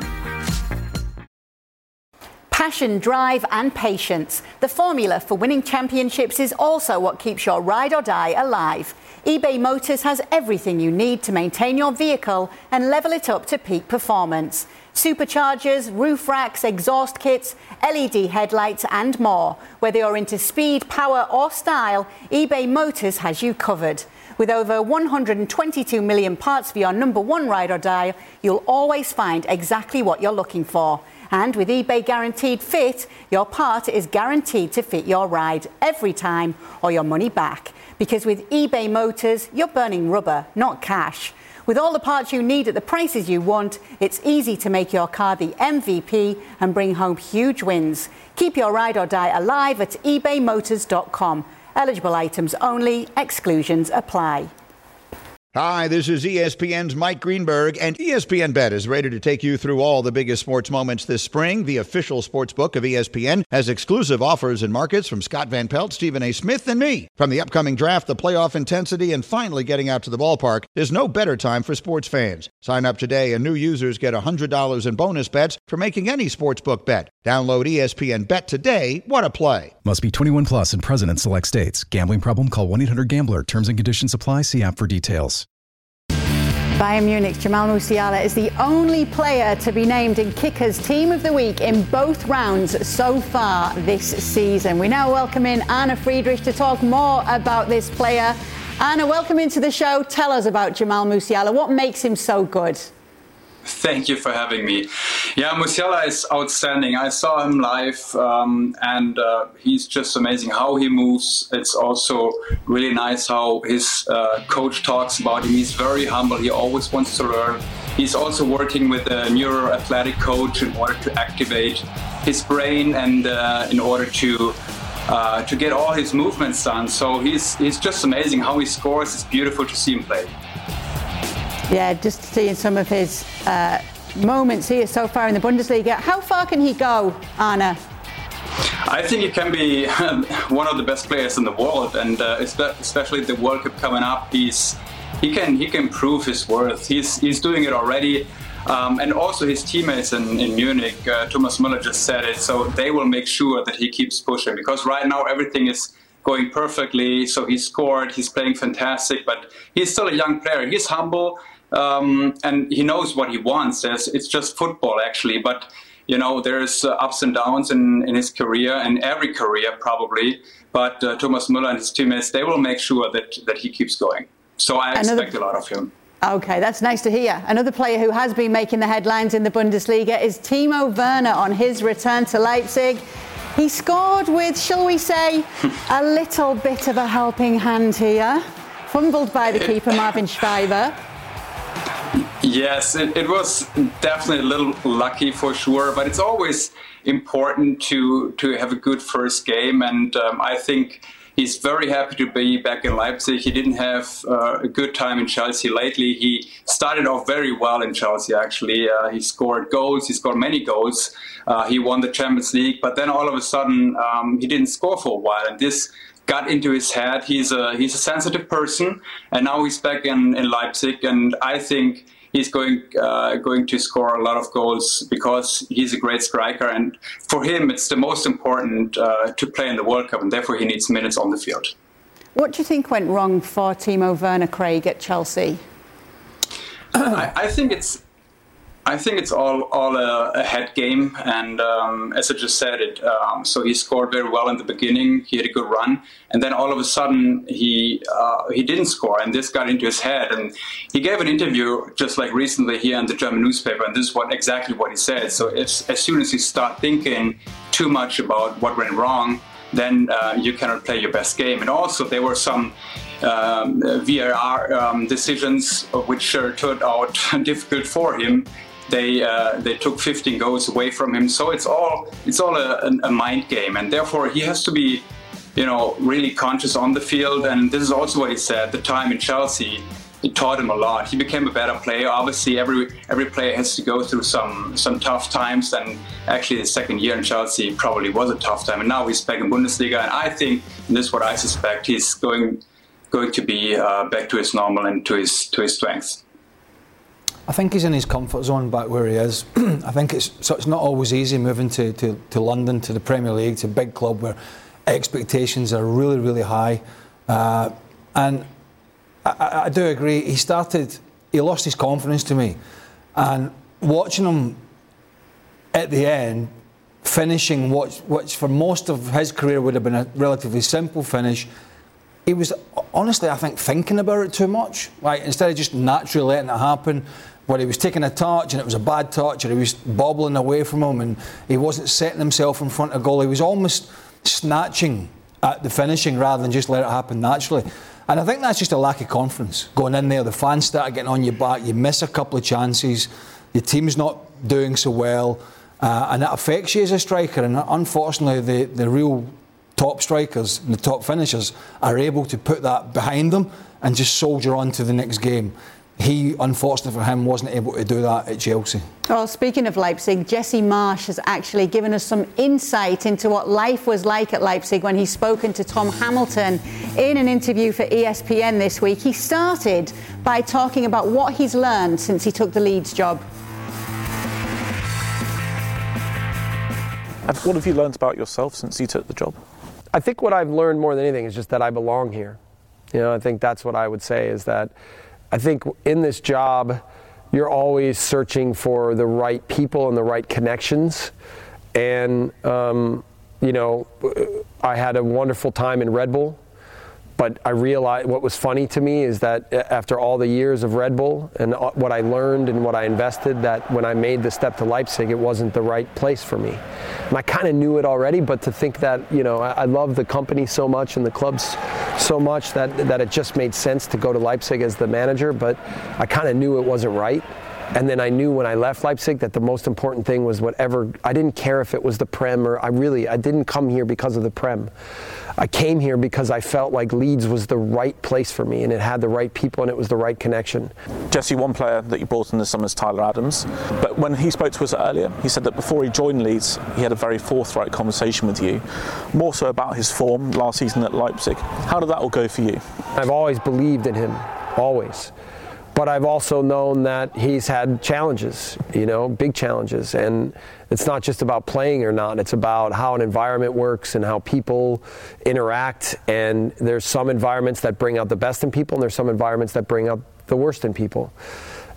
Passion, drive and patience. The formula for winning championships is also what keeps your ride or die alive. eBay Motors has everything you need to maintain your vehicle and level it up to peak performance. Superchargers, roof racks, exhaust kits, LED headlights and more. Whether you're into speed, power or style, eBay Motors has you covered. With over 122 million parts for your number one ride or die, you'll always find exactly what you're looking for. And with eBay Guaranteed Fit, your part is guaranteed to fit your ride every time or your money back. Because with eBay Motors, you're burning rubber, not cash. With all the parts you need at the prices you want, it's easy to make your car the MVP and bring home huge wins. Keep your ride or die alive at ebaymotors.com. Eligible items only, exclusions apply. Hi, this is ESPN's Mike Greenberg, and ESPN Bet is ready to take you through all the biggest sports moments this spring. The official sports book of ESPN has exclusive offers and markets from Scott Van Pelt, Stephen A. Smith, and me. From the upcoming draft, the playoff intensity, and finally getting out to the ballpark, there's no better time for sports fans. Sign up today, and new users get $100 in bonus bets for making any sportsbook bet. Download ESPN Bet today. What a play. Must be 21 plus and present in select states. Gambling problem? Call 1-800-GAMBLER. Terms and conditions apply. See app for details. Bayern Munich's Jamal Musiala is the only player to be named in Kicker's Team of the Week in both rounds so far this season. We now welcome in Anna Friedrich to talk more about this player. Anna, welcome into the show. Tell us about Jamal Musiala. What makes him so good? Thank you for having me. Yeah, Musiala is outstanding. I saw him live, and he's just amazing how he moves. It's also really nice how his coach talks about him. He's very humble. He always wants to learn. He's also working with a neuro-athletic coach in order to activate his brain and in order to get all his movements done. So he's just amazing how he scores. It's beautiful to see him play. Yeah, just seeing some of his moments here so far in the Bundesliga. How far can he go, Anna? I think he can be one of the best players in the world, and especially the World Cup coming up, he can prove his worth. He's doing it already, and also his teammates in Munich. Thomas Müller just said it, so they will make sure that he keeps pushing, because right now everything is going perfectly. So he scored, he's playing fantastic, but he's still a young player. He's humble. And he knows what he wants. It's just football, actually. But, you know, there's ups and downs in his career, and every career probably. But Thomas Müller and his teammates, they will make sure that he keeps going. So I expect a lot of him. OK, that's nice to hear. Another player who has been making the headlines in the Bundesliga is Timo Werner on his return to Leipzig. He scored with, shall we say, a little bit of a helping hand here. Fumbled by the keeper, Marvin Schweiber. Yes, it was definitely a little lucky for sure, but it's always important to have a good first game, and I think he's very happy to be back in Leipzig. He didn't have a good time in Chelsea lately. He started off very well in Chelsea, actually. He scored goals. He scored many goals. He won the Champions League, but then all of a sudden he didn't score for a while, and this got into his head. He's a sensitive person, and now he's back in Leipzig, and I think he's going to score a lot of goals because he's a great striker, and for him it's the most important to play in the World Cup, and therefore he needs minutes on the field. What do you think went wrong for Timo Werner, Craig, at Chelsea? I think it's all a head game, and as I just said it, so he scored very well in the beginning. He had a good run, and then all of a sudden he didn't score, and this got into his head. And he gave an interview just like recently here in the German newspaper, and this is exactly what he said. So as soon as you start thinking too much about what went wrong, then you cannot play your best game. And also there were some VAR decisions which turned out difficult for him. They took 15 goals away from him, so it's all a mind game, and therefore he has to be, really conscious on the field. And this is also what he said. The time in Chelsea, it taught him a lot. He became a better player. Obviously, every player has to go through some tough times, and actually the second year in Chelsea probably was a tough time. And now he's back in Bundesliga, and I think, and this is what I suspect, he's going to be back to his normal and to his strengths. I think he's in his comfort zone back where he is. I think it's not always easy moving to London, to the Premier League, to a big club where expectations are really, really high. And I do agree, he lost his confidence to me. And watching him at the end, finishing what for most of his career would have been a relatively simple finish, he was honestly, I think, thinking about it too much. Like, instead of just naturally letting it happen, where he was taking a touch and it was a bad touch, or he was bobbling away from him and he wasn't setting himself in front of goal. He was almost snatching at the finishing rather than just let it happen naturally. And I think that's just a lack of confidence. Going in there, the fans start getting on your back, you miss a couple of chances, your team's not doing so well, and that affects you as a striker. And unfortunately, the real top strikers and the top finishers are able to put that behind them and just soldier on to the next game. He, unfortunately for him, wasn't able to do that at Chelsea. Well, speaking of Leipzig, Jesse Marsch has actually given us some insight into what life was like at Leipzig when he's spoken to Tom Hamilton in an interview for ESPN this week. He started by talking about what he's learned since he took the Leeds job. And what have you learned about yourself since you took the job? I think what I've learned more than anything is just that I belong here. I think that's what I would say, is that I think in this job, you're always searching for the right people and the right connections. And, I had a wonderful time in Red Bull, but I realized what was funny to me is that after all the years of Red Bull and what I learned and what I invested, that when I made the step to Leipzig, it wasn't the right place for me. And I kind of knew it already, but to think that, I love the company so much and the clubs so much that it just made sense to go to Leipzig as the manager, but I kind of knew it wasn't right. And then I knew when I left Leipzig that the most important thing was whatever. I didn't care if it was the Prem or I didn't come here because of the Prem. I came here because I felt like Leeds was the right place for me, and it had the right people and it was the right connection. Jesse, one player that you brought in this summer is Tyler Adams. But when he spoke to us earlier, he said that before he joined Leeds, he had a very forthright conversation with you, more so about his form last season at Leipzig. How did that all go for you? I've always believed in him, always. But I've also known that he's had challenges, big challenges. And it's not just about playing or not. It's about how an environment works and how people interact. And there's some environments that bring out the best in people, and there's some environments that bring out the worst in people.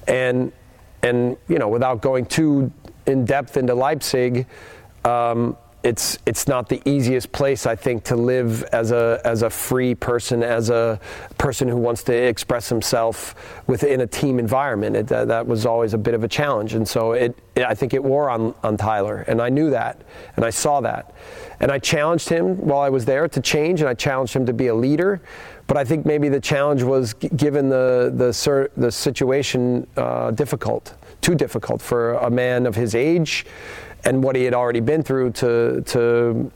And without going too in depth into Leipzig, it's not the easiest place, I think, to live as a free person, as a person who wants to express himself within a team environment. That was always a bit of a challenge, and so I think it wore on Tyler, and I knew that, and I saw that, and I challenged him while I was there to change, and I challenged him to be a leader. But I think maybe the challenge was, given the situation, too difficult for a man of his age and what he had already been through to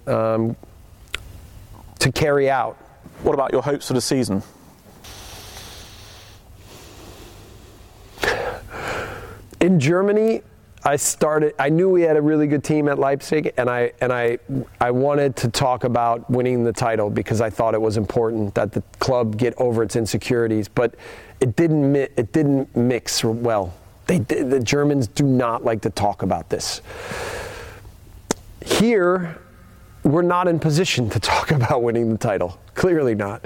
carry out. What about your hopes for the season? In Germany, I knew we had a really good team at Leipzig, and I wanted to talk about winning the title because I thought it was important that the club get over its insecurities. But it didn't mix well. The Germans do not like to talk about this. Here, we're not in position to talk about winning the title. Clearly not.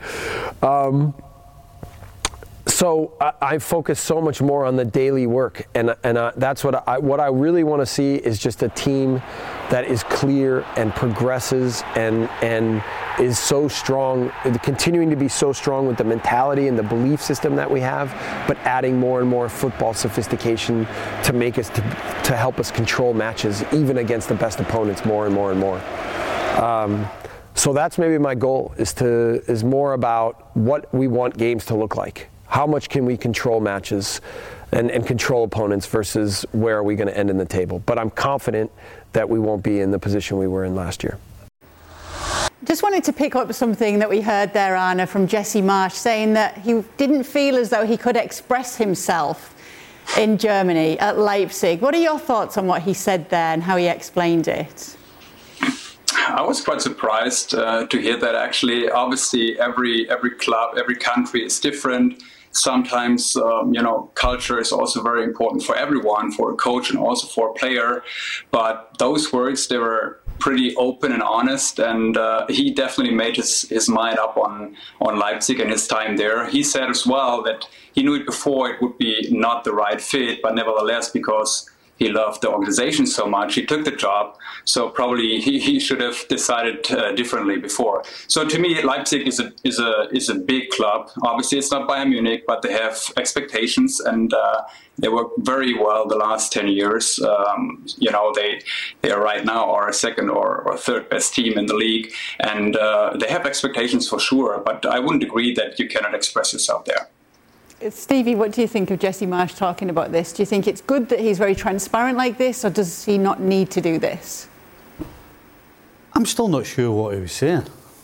So I focus so much more on the daily work, and that's what I really want to see is just a team that is clear and progresses and is so strong, continuing to be so strong with the mentality and the belief system that we have, but adding more and more football sophistication to make us to help us control matches even against the best opponents more and more and more. So that's maybe my goal is more about what we want games to look like. How much can we control matches and control opponents versus where are we going to end in the table? But I'm confident that we won't be in the position we were in last year. Just wanted to pick up something that we heard there, Arne, from Jesse Marsch, saying that he didn't feel as though he could express himself in Germany at Leipzig. What are your thoughts on what he said there and how he explained it? I was quite surprised to hear that, actually. Obviously, every club, every country is different. Sometimes, culture is also very important for everyone, for a coach and also for a player. But those words, they were pretty open and honest, and he definitely made his mind up on Leipzig and his time there. He said as well that he knew it before it would be not the right fit, but nevertheless, because he loved the organization so much, he took the job. So probably he should have decided differently before. So to me, Leipzig is a big club. Obviously, it's not Bayern Munich, but they have expectations, and they work very well the last 10 years. They are right now our second or third best team in the league, and they have expectations for sure. But I wouldn't agree that you cannot express yourself there. Stevie, what do you think of Jesse Marsch talking about this? Do you think it's good that he's very transparent like this, or does he not need to do this? I'm still not sure what he was saying.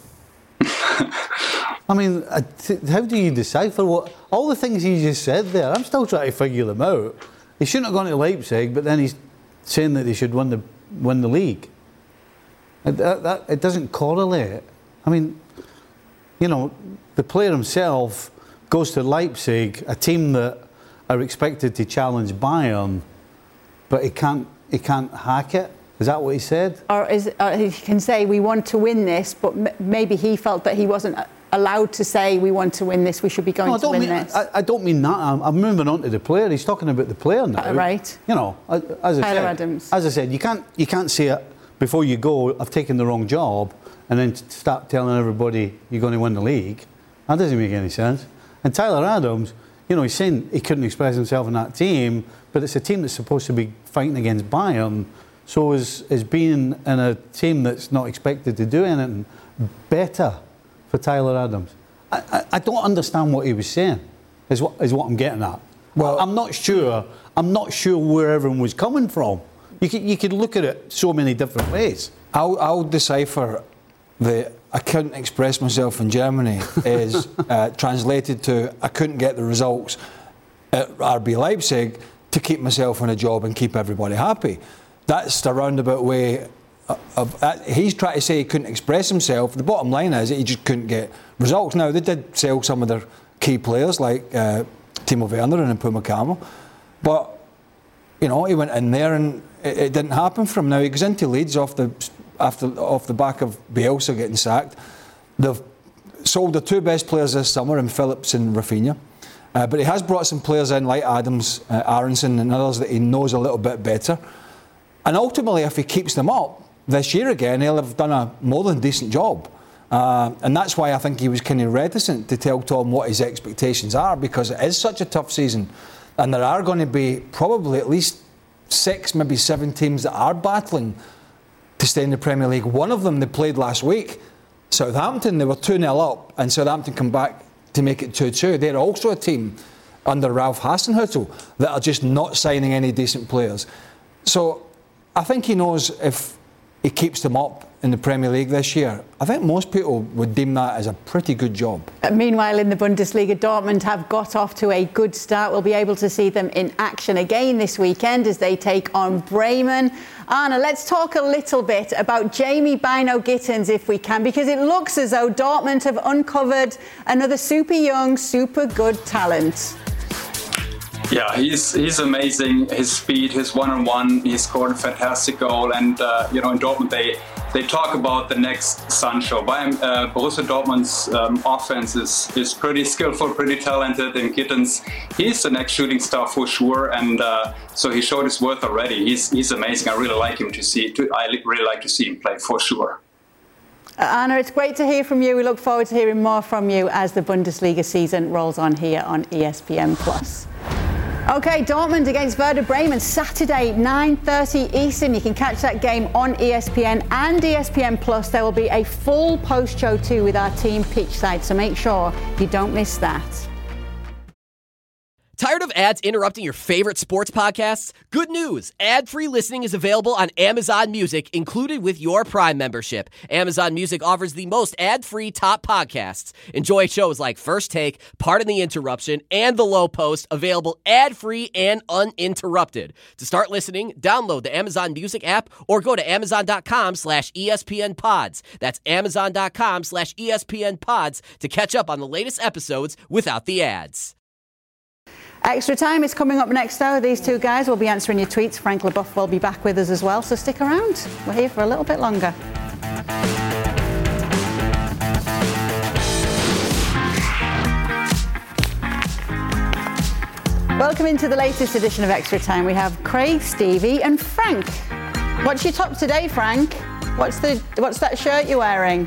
I mean, how do you decipher what... All the things he just said there, I'm still trying to figure them out. He shouldn't have gone to Leipzig, but then he's saying that they should win the league. It doesn't correlate. I mean, the player himself goes to Leipzig, a team that are expected to challenge Bayern, but he can't hack it. Is that what he said? Or he can say we want to win this, but maybe he felt that he wasn't allowed to say we want to win this. We should be going to win this. I don't mean that. I'm moving on to the player. He's talking about the player now. Right. As I said, you can't say it before you go. I've taken the wrong job, and then start telling everybody you're going to win the league. That doesn't make any sense. And Tyler Adams, he's saying he couldn't express himself in that team, but it's a team that's supposed to be fighting against Bayern. So is being in a team that's not expected to do anything better for Tyler Adams? I don't understand what he was saying, is what I'm getting at. Well, I'm not sure where everyone was coming from. You could look at it so many different ways. I'll decipher I couldn't express myself in Germany is translated to I couldn't get the results at RB Leipzig to keep myself in a job and keep everybody happy. That's the roundabout way of he's trying to say he couldn't express himself. The bottom line is that he just couldn't get results. Now, they did sell some of their key players like Timo Werner and Upamecano, but he went in there and it didn't happen for him. Now he goes into Leeds off the back of Bielsa getting sacked. They've sold the two best players this summer in Phillips and Rafinha. But he has brought some players in like Adams, Aronson and others that he knows a little bit better. And ultimately, if he keeps them up, this year again, he'll have done a more than decent job. And that's why I think he was kind of reticent to tell Tom what his expectations are, because it is such a tough season. And there are going to be probably at least 6, maybe 7 teams that are battling to stay in the Premier League. One of them they played last week, Southampton. They were 2-0 up, and Southampton come back to make it 2-2. They're also a team under Ralph Hasenhüttl that are just not signing any decent players. So I think he knows if he keeps them up in the Premier League this year, I think most people would deem that as a pretty good job. Meanwhile, in the Bundesliga, Dortmund have got off to a good start. We'll be able to see them in action again this weekend as they take on Bremen. Anna, let's talk a little bit about Jamie Bino-Gittens if we can, because it looks as though Dortmund have uncovered another super young, super good talent. Yeah, he's amazing. His speed, his one-on-one, he scored a fantastic goal. And, in Dortmund, they talk about the next Sancho. Borussia Dortmund's offense is pretty skillful, pretty talented. And Gittens, he's the next shooting star for sure. And so he showed his worth already. He's amazing. I really like him I really like to see him play for sure. Anna, it's great to hear from you. We look forward to hearing more from you as the Bundesliga season rolls on here on ESPN+. OK, Dortmund against Werder Bremen, Saturday, 9:30 Eastern. You can catch that game on ESPN and ESPN+. There will be a full post-show too with our team pitchside, so make sure you don't miss that. Tired of ads interrupting your favorite sports podcasts? Good news! Ad-free listening is available on Amazon Music, included with your Prime membership. Amazon Music offers the most ad-free top podcasts. Enjoy shows like First Take, Pardon the Interruption, and The Low Post, available ad-free and uninterrupted. To start listening, download the Amazon Music app or go to amazon.com/ESPN Pods. That's amazon.com/ESPN Pods to catch up on the latest episodes without the ads. Extra Time is coming up next hour. These two guys will be answering your tweets. Frank LeBoeuf will be back with us as well, so stick around. We're here for a little bit longer. Welcome into the latest edition of Extra Time. We have Craig, Stevie and Frank. What's your top today, Frank? What's that shirt you're wearing?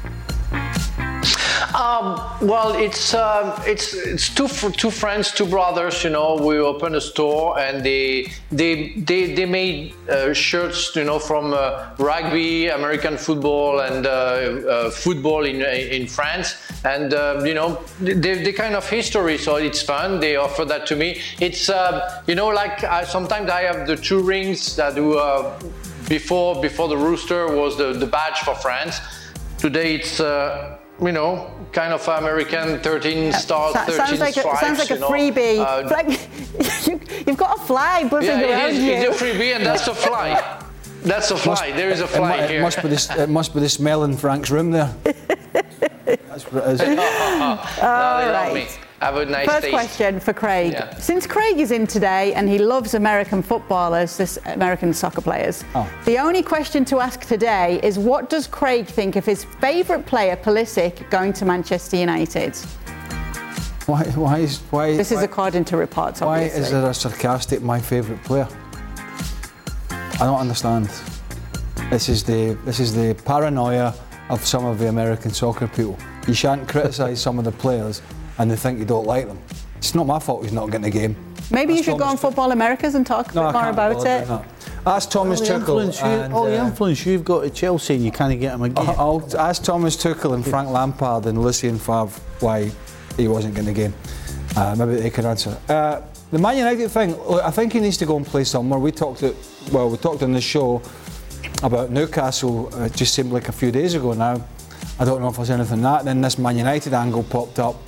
Well, it's two friends, two brothers. We opened a store and they made shirts, from rugby, American football, and football in France. And they kind of history, so it's fun. They offer that to me. It's sometimes I have the 2 rings that before the rooster was the badge for France. Today it's kind of American 13 stars, 13 stripes. Sounds like a freebie. You've got a fly buzzing around you. It's a freebie, and that's a fly. That's a fly. There is a fly here. It must be the smell in Frank's room there. That's what it is. They love me. Have a nice First taste. question for Craig. Yeah. Since Craig is in today and he loves American footballers, American soccer players, the only question to ask today is, what does Craig think of his favourite player, Pulisic, going to Manchester United? Why? This is according to reports, obviously. Why is there a sarcastic my favourite player? I don't understand. This is the paranoia of some of the American soccer people. You shan't criticise some of the players and they think you don't like them. It's not my fault he's not getting a game. Maybe you should go on Football Americas and talk a bit more about it. Ask Thomas Tuchel. All the influence you've got at Chelsea and you can't get him a game. I'll ask Thomas Tuchel and Frank Lampard and Lucien Favre why he wasn't getting a game. Maybe they can answer. The Man United thing, look, I think he needs to go and play somewhere. We talked on the show about Newcastle, just seemed like a few days ago now. I don't know if there's anything that. Then this Man United angle popped up.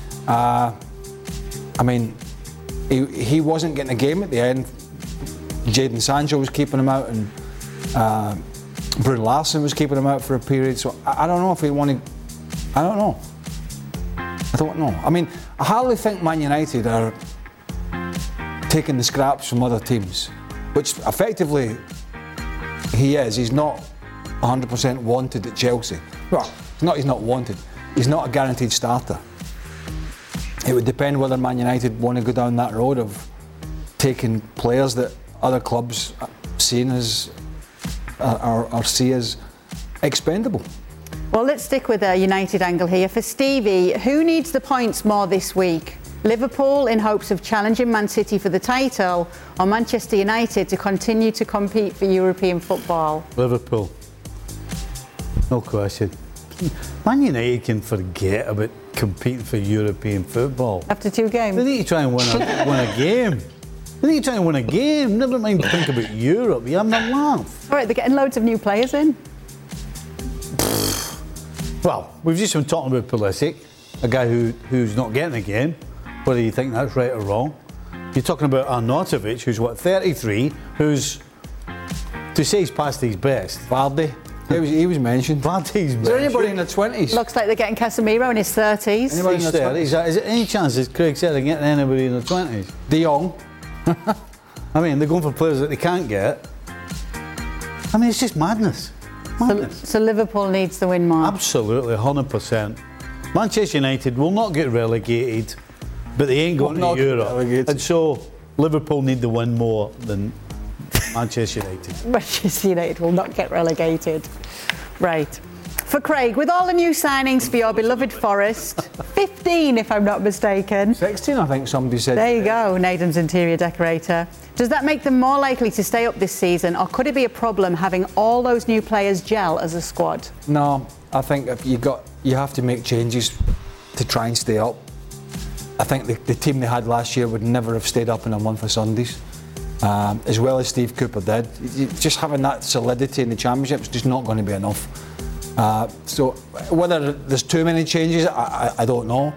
He wasn't getting a game at the end. Jadon Sancho was keeping him out, and Brun Larsen was keeping him out for a period. So I don't know if he wanted. I don't know. I mean, I hardly think Man United are taking the scraps from other teams, which effectively he is. He's not 100% wanted at Chelsea. Well, he's not wanted. He's not a guaranteed starter. It would depend whether Man United want to go down that road of taking players that other clubs seen as or see as expendable. Well, let's stick with a United angle here. For Stevie, who needs the points more this week? Liverpool in hopes of challenging Man City for the title, or Manchester United to continue to compete for European football? Liverpool. No question. Man United can forget about competing for European football. After 2 games? They need to try and win a game. They need to try and win a game. Never mind think about Europe. You're having a laugh. All right, they're getting loads of new players in. Well, we've just been talking about Pulisic, a guy who's not getting a game. Whether you think that's right or wrong. You're talking about Arnautovic, who's 33, who's, to say he's past his best. Vardy. He was mentioned. Vardy's mentioned. Is there anybody in the 20s? Looks like they're getting Casemiro in his 30s. Anybody in the 20s? Is there any chance, as Craig said, of getting anybody in the 20s? De Jong. I mean, they're going for players that they can't get. I mean, it's just madness. So Liverpool needs the win more. Absolutely, 100%. Manchester United will not get relegated, but they ain't going to Europe. And so Liverpool need to win more than Manchester United. Manchester United will not get relegated. Right. For Craig, with all the new signings for your beloved Forest, 15 if I'm not mistaken. 16 I think somebody said. There you go, Naden's interior decorator. Does that make them more likely to stay up this season, or could it be a problem having all those new players gel as a squad? No, I think if you have to make changes to try and stay up. I think the team they had last year would never have stayed up in a month of Sundays, as well as Steve Cooper did. Just having that solidity in the Championship is just not going to be enough. So whether there's too many changes, I don't know.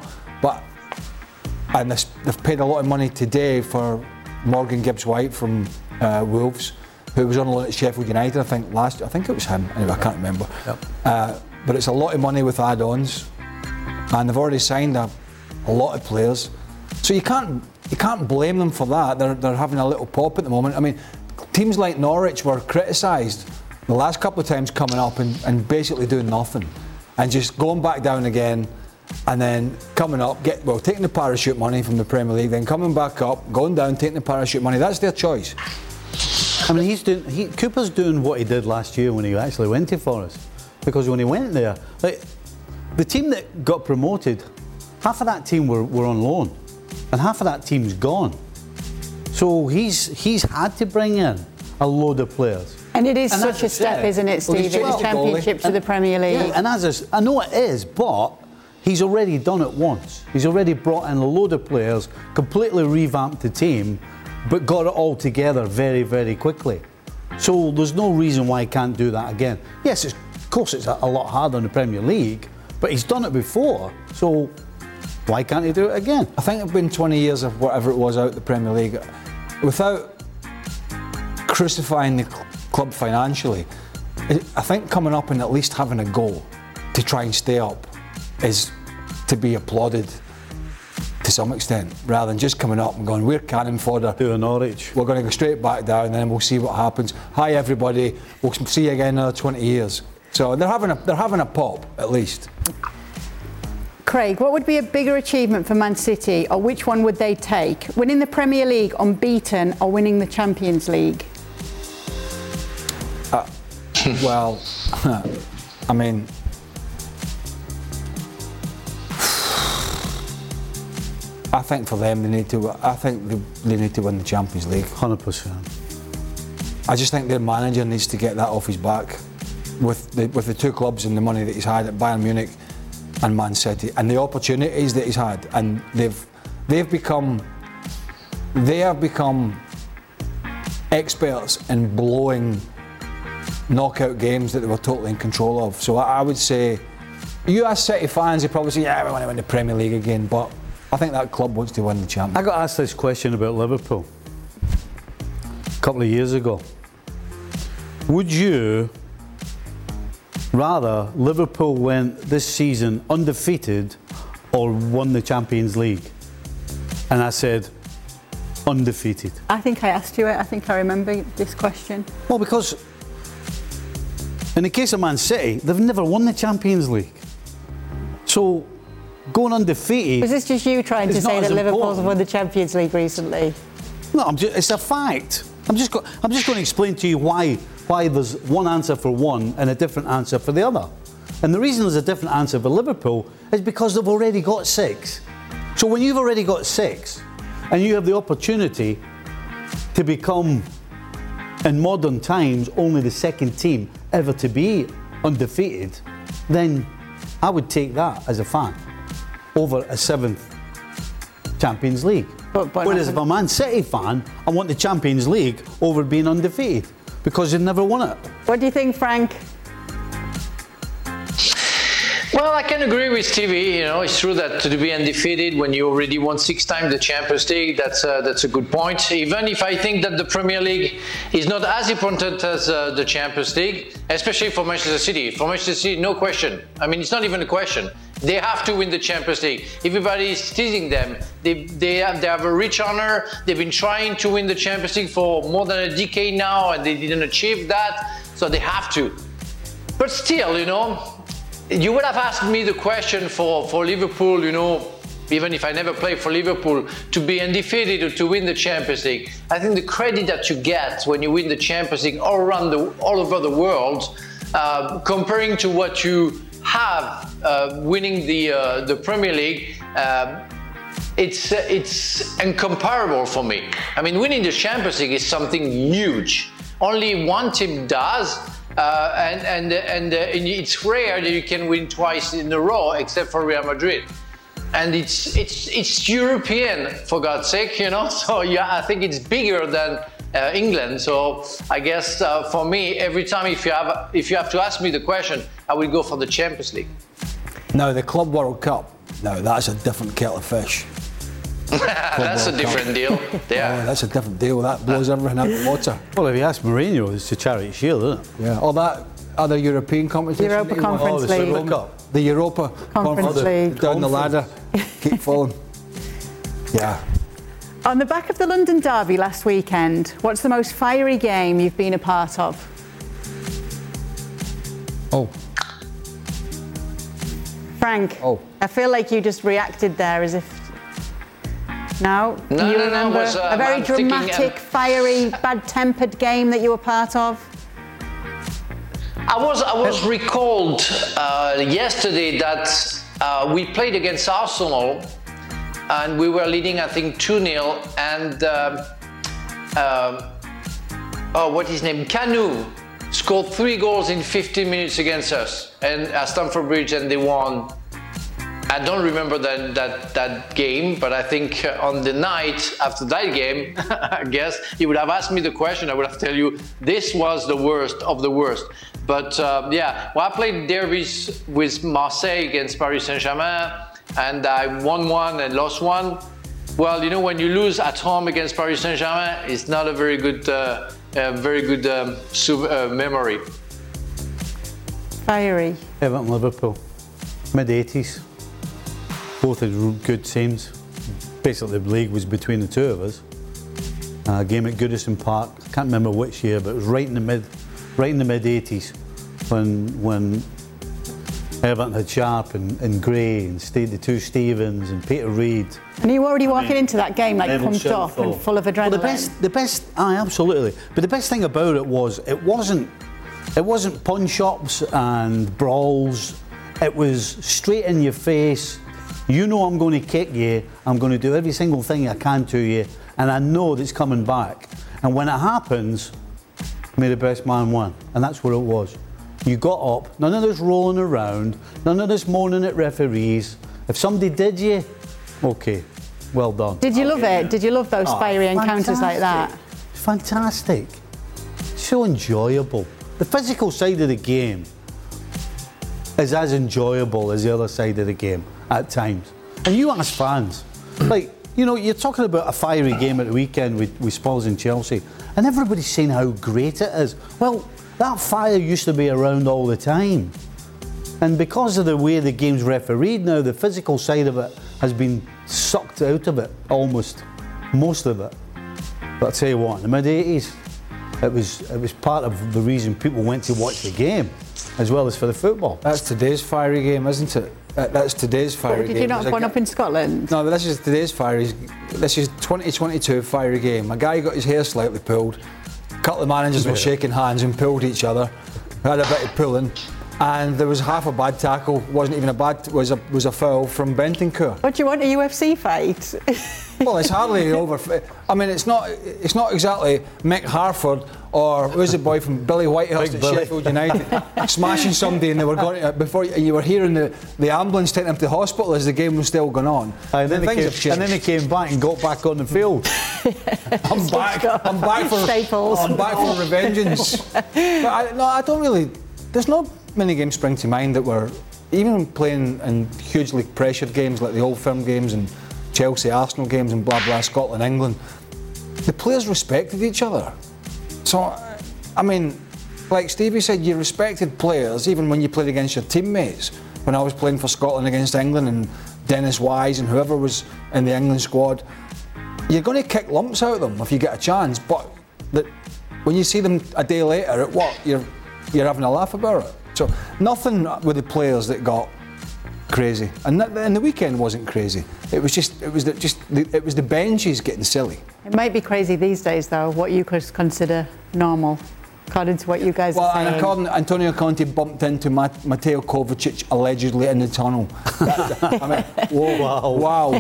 And they've paid a lot of money today for Morgan Gibbs-White from Wolves, who was on loan at Sheffield United. I think it was him. Anyway, I can't remember. Yep. But it's a lot of money with add-ons, and they've already signed a lot of players. So you can't blame them for that. They're having a little pop at the moment. I mean, teams like Norwich were criticised the last couple of times coming up and basically doing nothing, and just going back down again, and then coming up, taking the parachute money from the Premier League, then coming back up, going down, taking the parachute money. That's their choice. I mean, Cooper's doing what he did last year when he actually went to Forest, because when he went there, like, the team that got promoted, half of that team were on loan, and half of that team's gone. So he's had to bring in a load of players. And it is such a step, isn't it, Steve? It's Championship to the Premier League. Yeah, and I know it is, but he's already done it once. He's already brought in a load of players, completely revamped the team, but got it all together very, very quickly. So there's no reason why he can't do that again. Yes, of course it's a lot harder in the Premier League, but he's done it before, so why can't he do it again? I think it's been 20 years of whatever it was out the Premier League. Without crucifying the club financially, I think coming up and at least having a goal to try and stay up is to be applauded to some extent, rather than just coming up and going, we're cannon fodder. Doing Norwich. We're going to go straight back down and then we'll see what happens. Hi everybody, we'll see you again in another 20 years. So they're having a pop, at least. Craig, what would be a bigger achievement for Man City, or which one would they take? Winning the Premier League unbeaten, or winning the Champions League? Well, I mean, I think for them they need to win the Champions League. 100%. I just think their manager needs to get that off his back with the two clubs and the money that he's had at Bayern Munich and Man City, and the opportunities that he's had, and they have become experts in blowing knockout games that they were totally in control of. So I would say, you ask City fans, they probably say, yeah, we want to win the Premier League again, but I think that club wants to win the Champions League. I got asked this question about Liverpool a couple of years ago. Would you rather Liverpool went this season undefeated or won the Champions League? And I said, undefeated. I think I asked you it. I think I remember this question. Well, because in the case of Man City, they've never won the Champions League. So going undefeated... Was this just you trying to say that Liverpool's won the Champions League recently? No, it's a fact. I'm just going to explain to you why why there's one answer for one and a different answer for the other. And the reason there's a different answer for Liverpool is because they've already got 6. So when you've already got 6 and you have the opportunity to become, in modern times, only the second team ever to be undefeated, then I would take that as a fan over a 7th Champions League. Whereas if I'm a Man City fan, I want the Champions League over being undefeated because they've never won it. What do you think, Frank? Well, I can agree with Stevie. It's true that to be undefeated when you already won 6 times the Champions League, that's a good point. Even if I think that the Premier League is not as important as the Champions League, especially for Manchester City. For Manchester City, no question. I mean, it's not even a question. They have to win the Champions League. Everybody is teasing them. They have a rich honor. They've been trying to win the Champions League for more than a decade now, and they didn't achieve that, so they have to. But still, you would have asked me the question for Liverpool, even if I never played for Liverpool, to be undefeated or to win the Champions League. I think the credit that you get when you win the Champions League all over the world, comparing to what you have winning the Premier League, it's incomparable for me. I mean, winning the Champions League is something huge. Only one team does. And it's rare that you can win twice in a row, except for Real Madrid. And it's European, for God's sake, So yeah, I think it's bigger than England. So I guess for me, every time if you have to ask me the question, I will go for the Champions League. Now the Club World Cup. Now that's a different kettle of fish. That's a different deal. Yeah, that's a different deal. That blows everything out of the water. Well, if you ask Mourinho, it's a Charity Shield, isn't it? Yeah. All that other European competition. Europa Conference League. The Europa Conference League. Down the ladder, keep falling. Yeah. On the back of the London Derby last weekend, what's the most fiery game you've been a part of? Oh. Frank. Oh. I feel like you just reacted there as if. No? No, you remember a very dramatic, fiery, bad-tempered game that you were part of? I was recalled yesterday that we played against Arsenal and we were leading, I think, 2-0 and what is his name? Kanu scored 3 goals in 15 minutes against us and at Stamford Bridge, and they won. I don't remember that game, but I think on the night after that game, I guess, you would have asked me the question, I would have told you this was the worst of the worst. But yeah, well, I played derbies with Marseille against Paris Saint-Germain, and I won 1 and lost 1. Well, when you lose at home against Paris Saint-Germain, it's not a very good memory. Fiery. Everton, Liverpool, mid-80s. Both had good teams. Basically, the league was between the two of us. A game at Goodison Park. I can't remember which year, but it was right in the mid-80s when Everton had Sharp and Gray and the 2 Stevens and Peter Reid. And you were already walking into that game like pumped up and full of adrenaline. Well, absolutely. But the best thing about it was it wasn't punch-ups and brawls. It was straight in your face. You know I'm going to kick you, I'm going to do every single thing I can to you, and I know that it's coming back. And when it happens, may the best man win. And that's what it was. You got up, none of this rolling around, none of this moaning at referees. If somebody did you, okay, well done. Did you love it? Did you love those fiery encounters like that? Fantastic. So enjoyable. The physical side of the game is as enjoyable as the other side of the game at times. And you ask fans, you're talking about a fiery game at the weekend with Spurs and Chelsea, and everybody's saying how great it is. Well, that fire used to be around all the time. And because of the way the game's refereed now, the physical side of it has been sucked out of it, most of it. But I'll tell you what, in the mid-80s, it was part of the reason people went to watch the game, as well as for the football. That's today's fiery game, isn't it? That's today's fiery game. Did you not have one up in Scotland? No, but this is today's fiery. This is 2022 fiery game. A guy got his hair slightly pulled, A couple of managers were shaking hands and pulled each other. We had a bit of pulling, and there was half a bad tackle. Wasn't even a bad. Was a foul from Bentancur. What do you want, a UFC fight? Well, it's hardly over. I mean, it's not exactly Mick Harford or who's the boy from Billy Whitehurst at Sheffield United smashing somebody, and they were going to, before you were hearing the ambulance taking him to the hospital as the game was still going on. And then he came back and got back on the field. I'm back for revengeance. But I don't really. There's not many games spring to mind that were even playing in hugely pressured games like the Old Firm games and Chelsea, Arsenal games and blah blah, Scotland, England. The players respected each other. So, I mean, like Stevie said, you respected players even when you played against your teammates. When I was playing for Scotland against England and Dennis Wise and whoever was in the England squad, you're going to kick lumps out of them if you get a chance. But when you see them a day later at work, you're having a laugh about it. So nothing with the players that got crazy, and the weekend wasn't crazy. It was the benches getting silly. It might be crazy these days, though. What you could consider normal, according to what you guys are saying. Well, and according to Antonio Conte bumped into Mateo Kovacic allegedly in the tunnel. I mean, whoa, wow.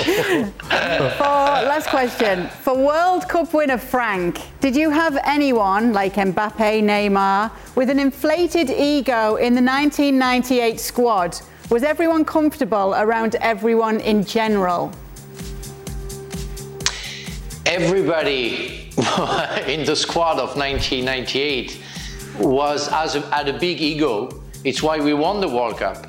Last question. For World Cup winner Frank, did you have anyone like Mbappe, Neymar, with an inflated ego in the 1998 squad? Was everyone comfortable around everyone in general? Everybody in the squad of 1998 had a big ego. It's why we won the World Cup.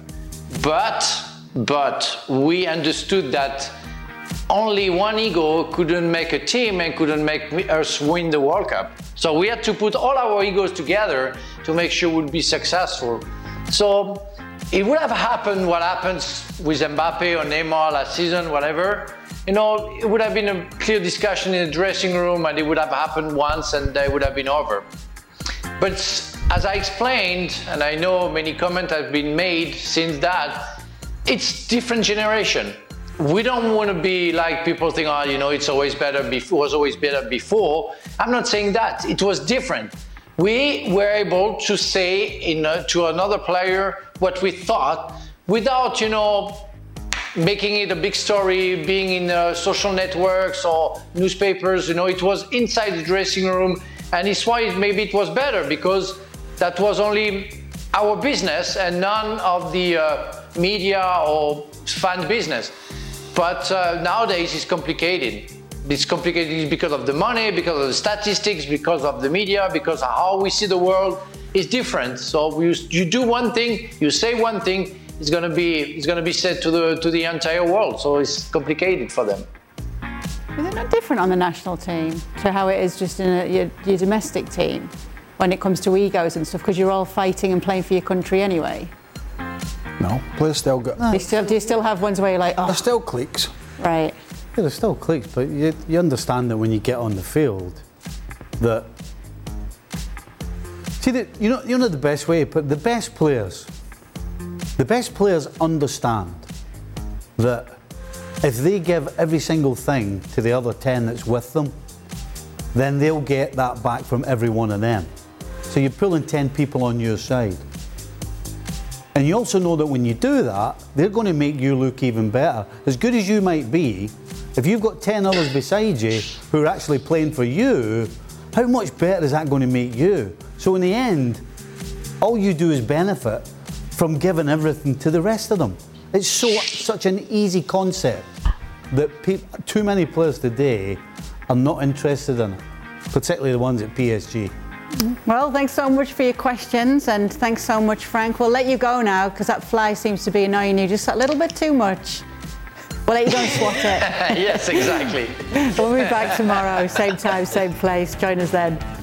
But we understood that only one ego couldn't make a team and couldn't make us win the World Cup. So we had to put all our egos together to make sure we'd be successful. So it would have happened what happens with Mbappe or Neymar last season, whatever. You know, it would have been a clear discussion in the dressing room and it would have happened once and it would have been over. But as I explained, and I know many comments have been made since that, it's different generation. We don't want to be like people think, oh, you know, it's always better before, was always better before. I'm not saying that. It was different. We were able to say to another player what we thought without, you know, making it a big story, being in social networks or newspapers. You know, it was inside the dressing room, and it's why maybe it was better, because that was only our business and none of the media or fan business. But nowadays it's complicated. It's complicated because of the money, because of the statistics, because of the media, because of how we see the world is different. So you do one thing, you say one thing, it's gonna be said to the entire world. So it's complicated for them. Is it not different on the national team to how it is just in your domestic team when it comes to egos and stuff? Because you're all fighting and playing for your country anyway. No, players still got. Do you still have ones where you're like, oh, there's still cliques. Right. Yeah, there's still cliques, but you understand that when you get on the field, that you know the best way. But the best players understand that if they give every single thing to the other 10 that's with them, then they'll get that back from every one of them. So you're pulling 10 people on your side. And you also know that when you do that, they're going to make you look even better. As good as you might be, if you've got 10 others beside you who are actually playing for you, how much better is that going to make you? So in the end, all you do is benefit from giving everything to the rest of them. It's such an easy concept that too many players today are not interested in it, particularly the ones at PSG. Well, thanks so much for your questions, and thanks so much, Frank. We'll let you go now because that fly seems to be annoying you just a little bit too much. We'll let you go and swat it. Yes, exactly. We'll be back tomorrow, same time, same place. Join us then.